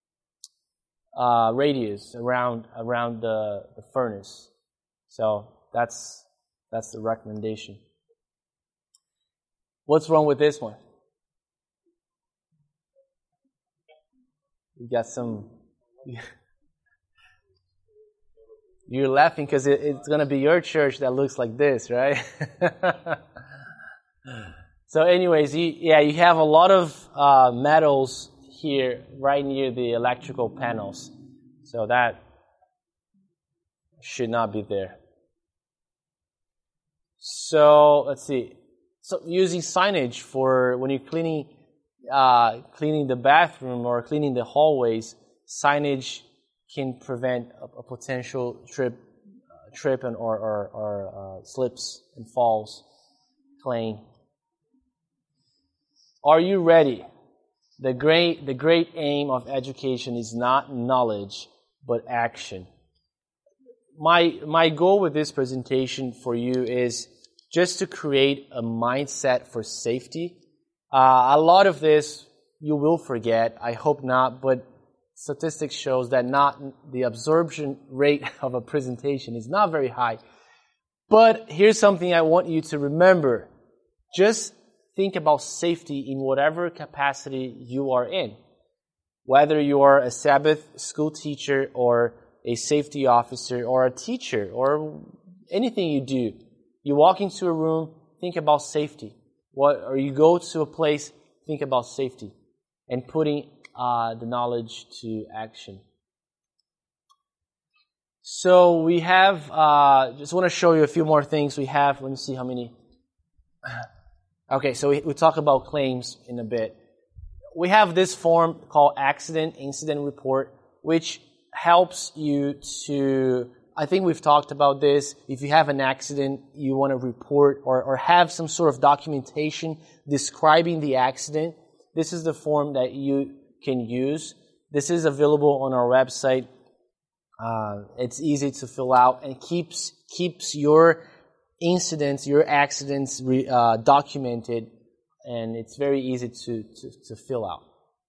radius around the furnace. So, that's the recommendation. What's wrong with this one? You got some... You're laughing because it's going to be your church that looks like this, right? So anyways, you have a lot of metals here right near the electrical panels. So that should not be there. So let's see. So using signage for when you're cleaning the bathroom or cleaning the hallways, signage can prevent a potential trip and or slips and falls claim. Are you ready? The great aim of education is not knowledge, but action. My goal with this presentation for you is just to create a mindset for safety. A lot of this you will forget. I hope not, but statistics shows that the absorption rate of a presentation is not very high. But here's something I want you to remember. Just think about safety in whatever capacity you are in. Whether you are a Sabbath school teacher or a safety officer or a teacher or anything you do. You walk into a room, think about safety. Or you go to a place, think about safety. And putting the knowledge to action. So we have, just want to show you a few more things we have. Let me see how many. Okay, so we talk about claims in a bit. We have this form called Accident Incident Report, which helps you to, I think we've talked about this. If you have an accident, you want to report or have some sort of documentation describing the accident. This is the form that you can use. This is available on our website. It's easy to fill out and keeps your incidents, your accidents documented, and it's very easy to fill out.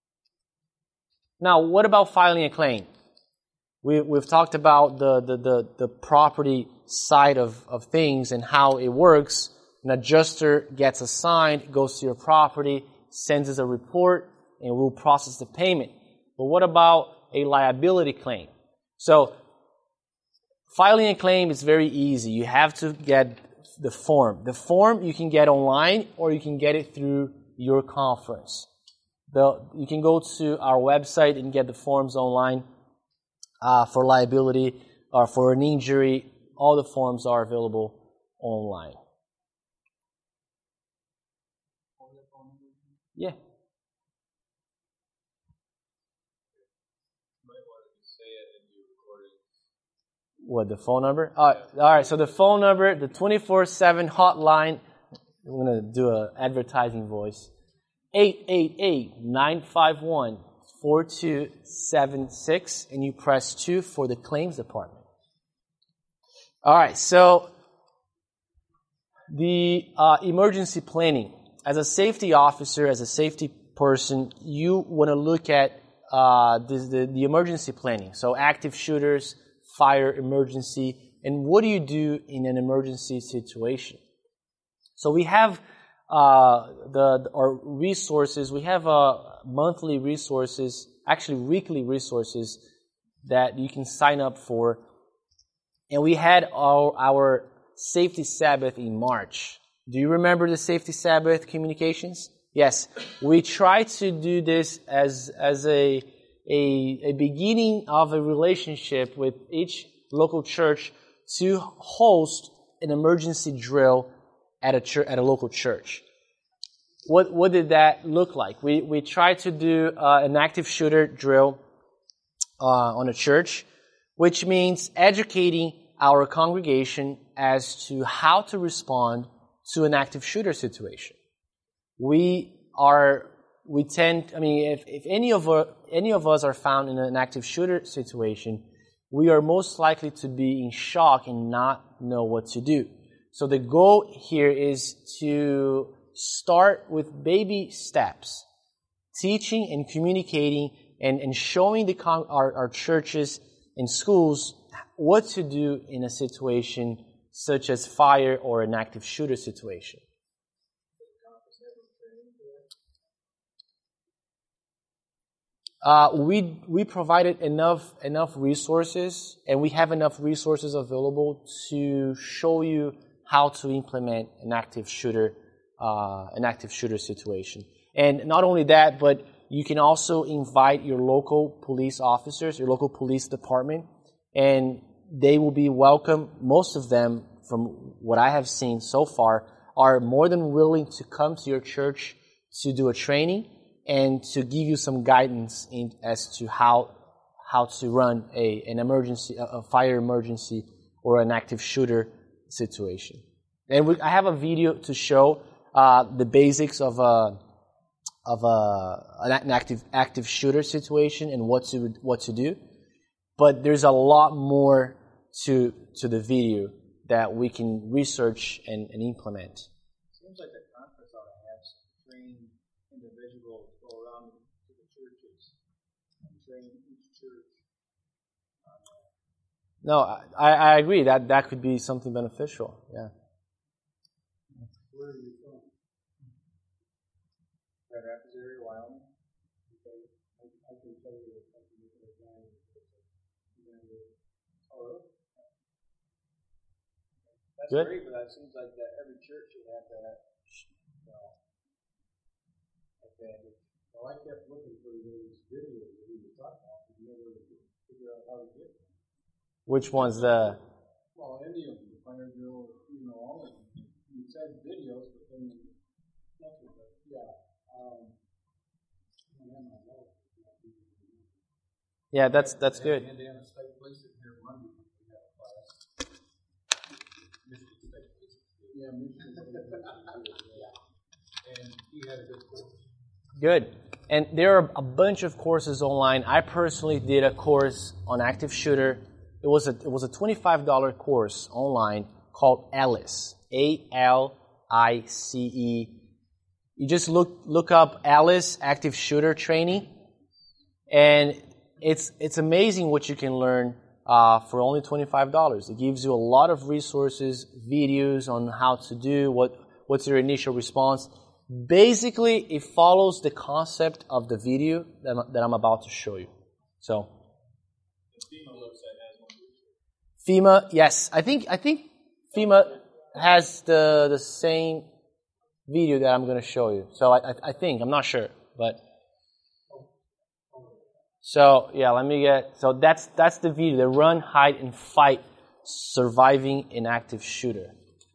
Now, what about filing a claim? We've talked about the property side of things and how it works. An adjuster gets assigned, goes to your property, sends us a report, and we'll process the payment. But what about a liability claim? So, filing a claim is very easy. You have to get the form. The form you can get online or you can get it through your conference. You can go to our website and get the forms online for liability or for an injury. All the forms are available online. Yeah. What, the phone number? All right, so the phone number, the 24/7 hotline, I'm going to do an advertising voice, 888-951-4276, and you press 2 for the claims department. All right, so the emergency planning. As a safety officer, as a safety person, you want to look at the emergency planning. So active shooters, fire, emergency, and what do you do in an emergency situation? So we have our resources. We have monthly resources, actually weekly resources that you can sign up for. And we had our Safety Sabbath in March. Do you remember the Safety Sabbath communications? Yes. We try to do this as a beginning of a relationship with each local church to host an emergency drill at a local church. What did that look like? We tried to do an active shooter drill on a church, which means educating our congregation as to how to respond to an active shooter situation. If any of us are found in an active shooter situation, we are most likely to be in shock and not know what to do. So the goal here is to start with baby steps, teaching and communicating and showing our churches and schools what to do in a situation such as fire or an active shooter situation. We provided enough resources, and we have enough resources available to show you how to implement an active shooter situation. And not only that, but you can also invite your local police officers, your local police department, and they will be welcome. Most of them, from what I have seen so far, are more than willing to come to your church to do a training and to give you some guidance as to how to run a fire emergency or an active shooter situation. And I have a video to show the basics of an active shooter situation and what to do. But there's a lot more to the video that we can research and implement. Seems like the conference ought to have some trained individuals go around to the churches and train each church. No, I agree that could be something beneficial. Yeah. Where are you from? Grand Rapids area, Wyoming. I can tell you that I can make it a guy. Oh, really? That's Good. great, but it seems like that every church should have that advantage. Well, I kept looking for those videos that we were talking about, but never figure out how to get them. Which one's the? Well, any of them, the fire drill, all of them. You said videos, but then nothing. But Yeah, that's good. Indiana State Police in here Monday. We had a class. Michigan State Police. Yeah, Michigan State Police. And he had a good course. Good. And there are a bunch of courses online. I personally did a course on active shooter. It was a $25 course online called ALICE. ALICE. You just look up ALICE, active shooter training, and it's amazing what you can learn for only $25. It gives you a lot of resources, videos on how to do what's your initial response. Basically, it follows the concept of the video that I'm about to show you. So, The FEMA website has one. FEMA, yes, I think FEMA. has the same video that I'm going to show you. So I think, I'm not sure, but so yeah, let me get. So that's the video. The run, hide, and fight, surviving an active shooter.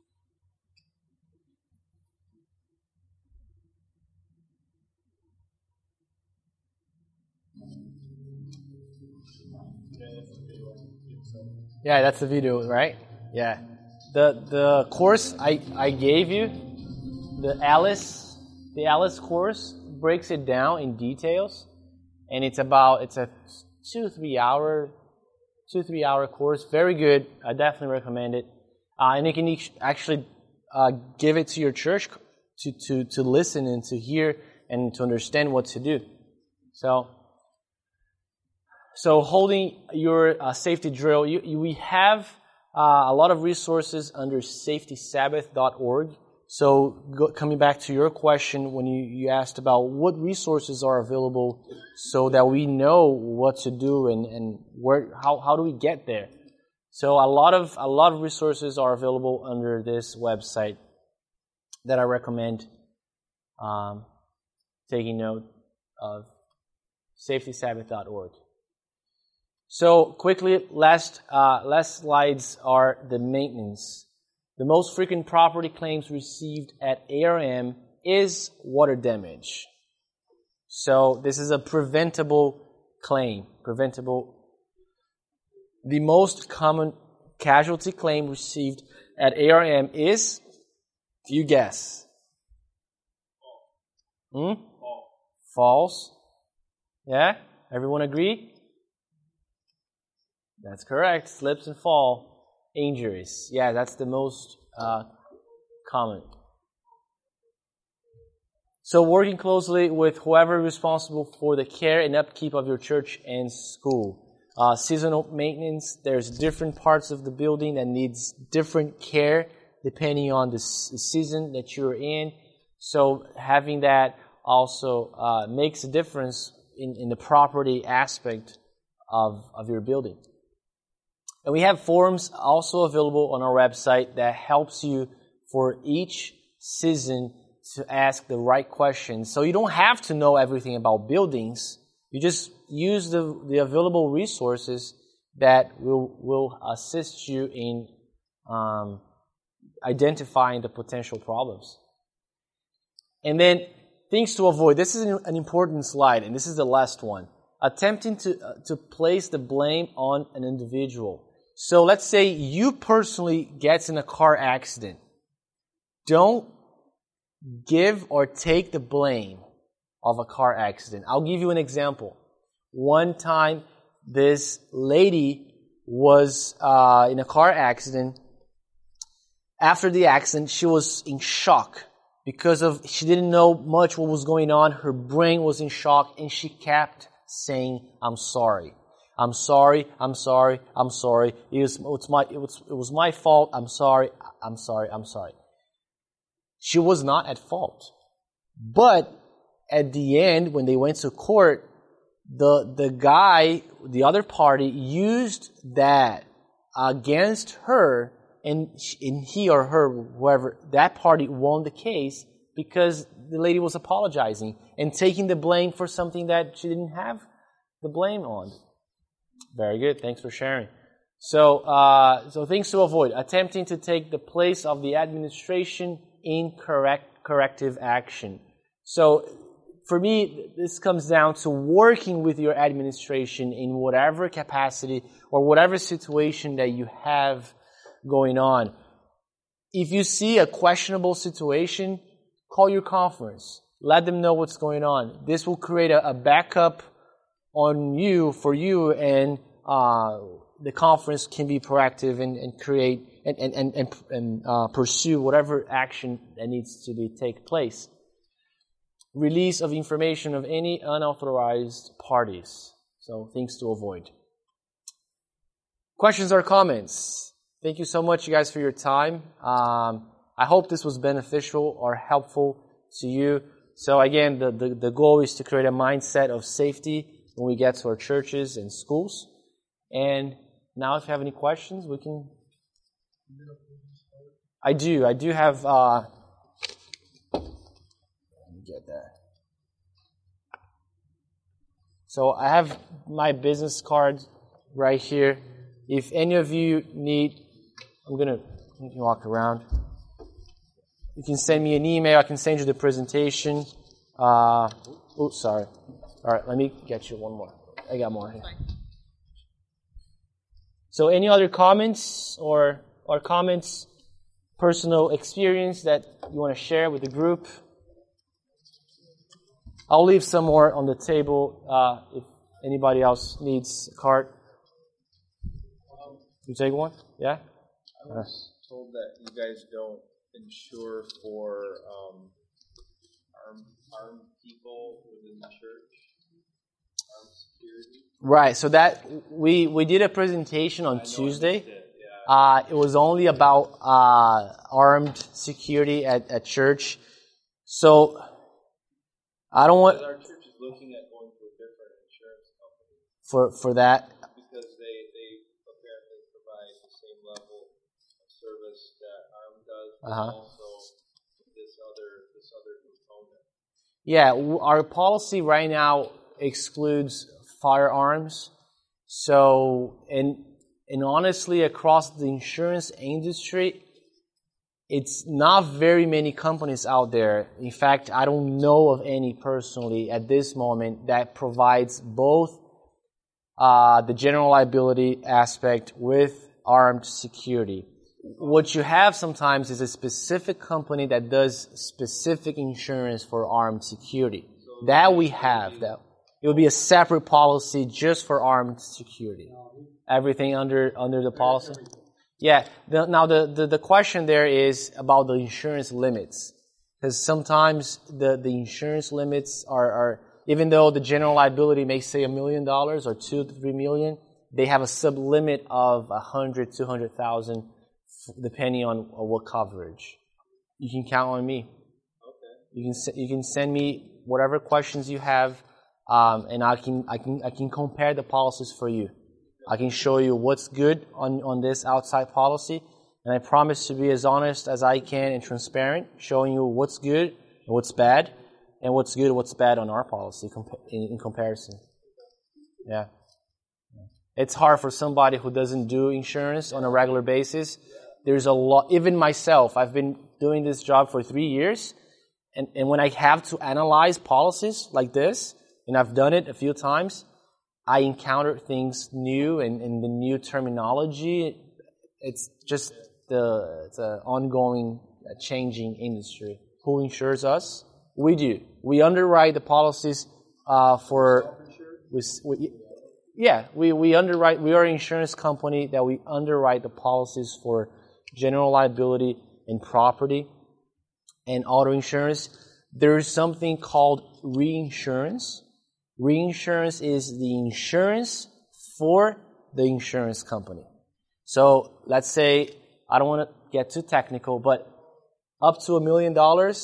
Yeah, that's the video, right? Yeah. The course I gave you, the Alice course breaks it down in details, and it's a 2-3 hour course. Very good. I definitely recommend it. And you can actually give it to your church to listen and to hear and to understand what to do. So holding your safety drill, we have a lot of resources under safetysabbath.org. So coming back to your question when you asked about what resources are available so that we know what to do and how do we get there. So a lot of resources are available under this website that I recommend taking note of, safetysabbath.org. So quickly, last slides are the maintenance. The most frequent property claims received at ARM is water damage. So this is a preventable claim. The most common casualty claim received at ARM is, you guess. False. Yeah? Everyone agree? That's correct. Slips and fall injuries. Yeah, that's the most common. So working closely with whoever is responsible for the care and upkeep of your church and school. Seasonal maintenance, there's different parts of the building that needs different care depending on the season that you're in. So having that also makes a difference in the property aspect of your building. And we have forums also available on our website that helps you for each season to ask the right questions. So you don't have to know everything about buildings. You just use the available resources that will assist you in identifying the potential problems. And then things to avoid. This is an important slide, and this is the last one. Attempting to place the blame on an individual. So let's say you personally gets in a car accident. Don't give or take the blame of a car accident. I'll give you an example. One time, this lady was in a car accident. After the accident, she was in shock because she didn't know much what was going on. Her brain was in shock, and she kept saying, "I'm sorry. I'm sorry, I'm sorry, I'm sorry. It was my fault. I'm sorry, I'm sorry, I'm sorry." She was not at fault. But at the end, when they went to court, the guy, the other party, used that against her, and he or her, whoever, that party won the case because the lady was apologizing and taking the blame for something that she didn't have the blame on. Very good. Thanks for sharing. So things to avoid. Attempting to take the place of the administration in corrective action. So for me, this comes down to working with your administration in whatever capacity or whatever situation that you have going on. If you see a questionable situation, call your conference. Let them know what's going on. This will create a backup for you, and the conference can be proactive and create and pursue whatever action that needs to take place. Release of information of any unauthorized parties. So things to avoid. Questions or comments? Thank you so much, you guys, for your time. I hope this was beneficial or helpful to you. So again, the goal is to create a mindset of safety when we get to our churches and schools. And now if you have any questions, we can... I do have, let me get that. So I have my business card right here. If any of you need, I'm going to walk around. You can send me an email. I can send you the presentation. Sorry. All right, let me get you one more. I got more here. So any other comments or comments, personal experience that you want to share with the group? I'll leave some more on the table if anybody else needs a card. You take one? Yeah? I was told that you guys don't insure for armed people within the church, armed security. Right. So that we did a presentation on Tuesday. It was only about armed security at church. So I don't want. Our church is looking at going to a different insurance company for that. Because they apparently provide the same level of service that ARM does, but also this other component. Yeah, our policy right now excludes firearms. So, and honestly, across the insurance industry, it's not very many companies out there. In fact, I don't know of any personally at this moment that provides both the general liability aspect with armed security. What you have sometimes is a specific company that does specific insurance for armed security. That we have. That it would be a separate policy just for armed security. Everything under the policy. Yeah. Now the question there is about the insurance limits, because sometimes the insurance limits are even though the general liability may say $1 million or $2 to $3 million, they have a sub limit of 100, 200,000. Depending on what coverage. You can count on me. Okay. You can send me whatever questions you have, and I can compare the policies for you. I can show you what's good on this outside policy, and I promise to be as honest as I can and transparent, showing you what's good and what's bad, and what's good and what's bad on our policy in comparison. Yeah. It's hard for somebody who doesn't do insurance on a regular basis. There's a lot, even myself, I've been doing this job for 3 years, and when I have to analyze policies like this, and I've done it a few times, I encounter things new and the new terminology. It's just it's an ongoing changing industry. Who insures us? We do. We underwrite the policies we underwrite. We are an insurance company that we underwrite the policies for general liability and property and auto insurance. There is something called reinsurance. Reinsurance is the insurance for the insurance company. So let's say, I don't want to get too technical, but up to $1 million,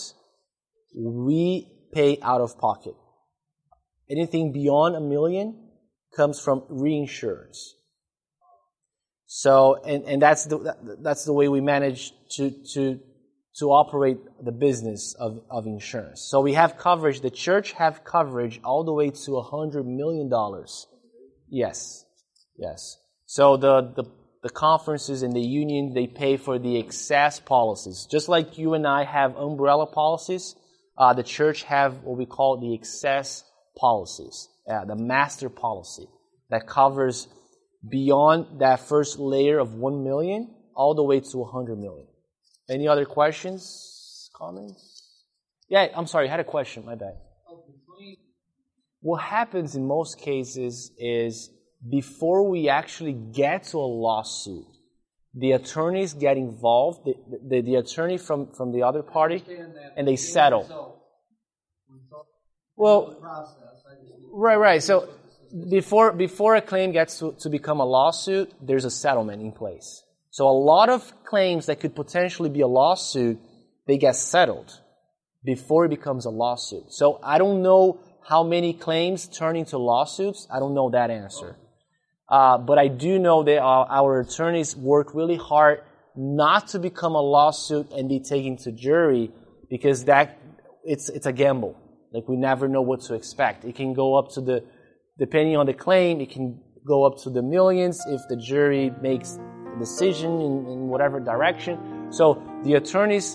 we pay out of pocket. Anything beyond $1 million comes from reinsurance. So, and that's the way we manage to operate the business of insurance. So we have coverage. The church have coverage all the way to $100 million. Yes. So the conferences and the union, they pay for the excess policies. Just like you and I have umbrella policies, the church have what we call the excess policies, the master policy that covers beyond that first layer of 1 million all the way to 100 million. Any other questions, comments? Yeah, I'm sorry, I had a question, my bad. What happens in most cases is before we actually get to a lawsuit, the attorneys get involved, the attorney from the other party, and they settle. Well, right. So before a claim gets to become a lawsuit, there's a settlement in place. So a lot of claims that could potentially be a lawsuit, they get settled before it becomes a lawsuit. So I don't know how many claims turn into lawsuits. I don't know that answer. But I do know that our attorneys work really hard not to become a lawsuit and be taken to jury, because it's a gamble. Like, we never know what to expect. It can go up to depending on the claim, it can go up to the millions if the jury makes a decision in whatever direction. So the attorneys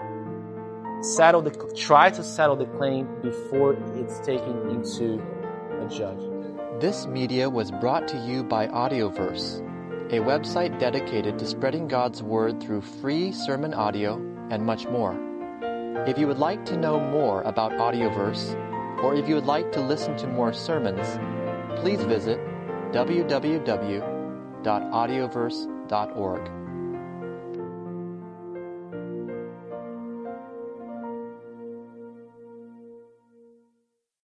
try to settle the claim before it's taken into a judge. This media was brought to you by Audioverse, a website dedicated to spreading God's Word through free sermon audio and much more. If you would like to know more about Audioverse, or if you would like to listen to more sermons, please visit www.audioverse.org.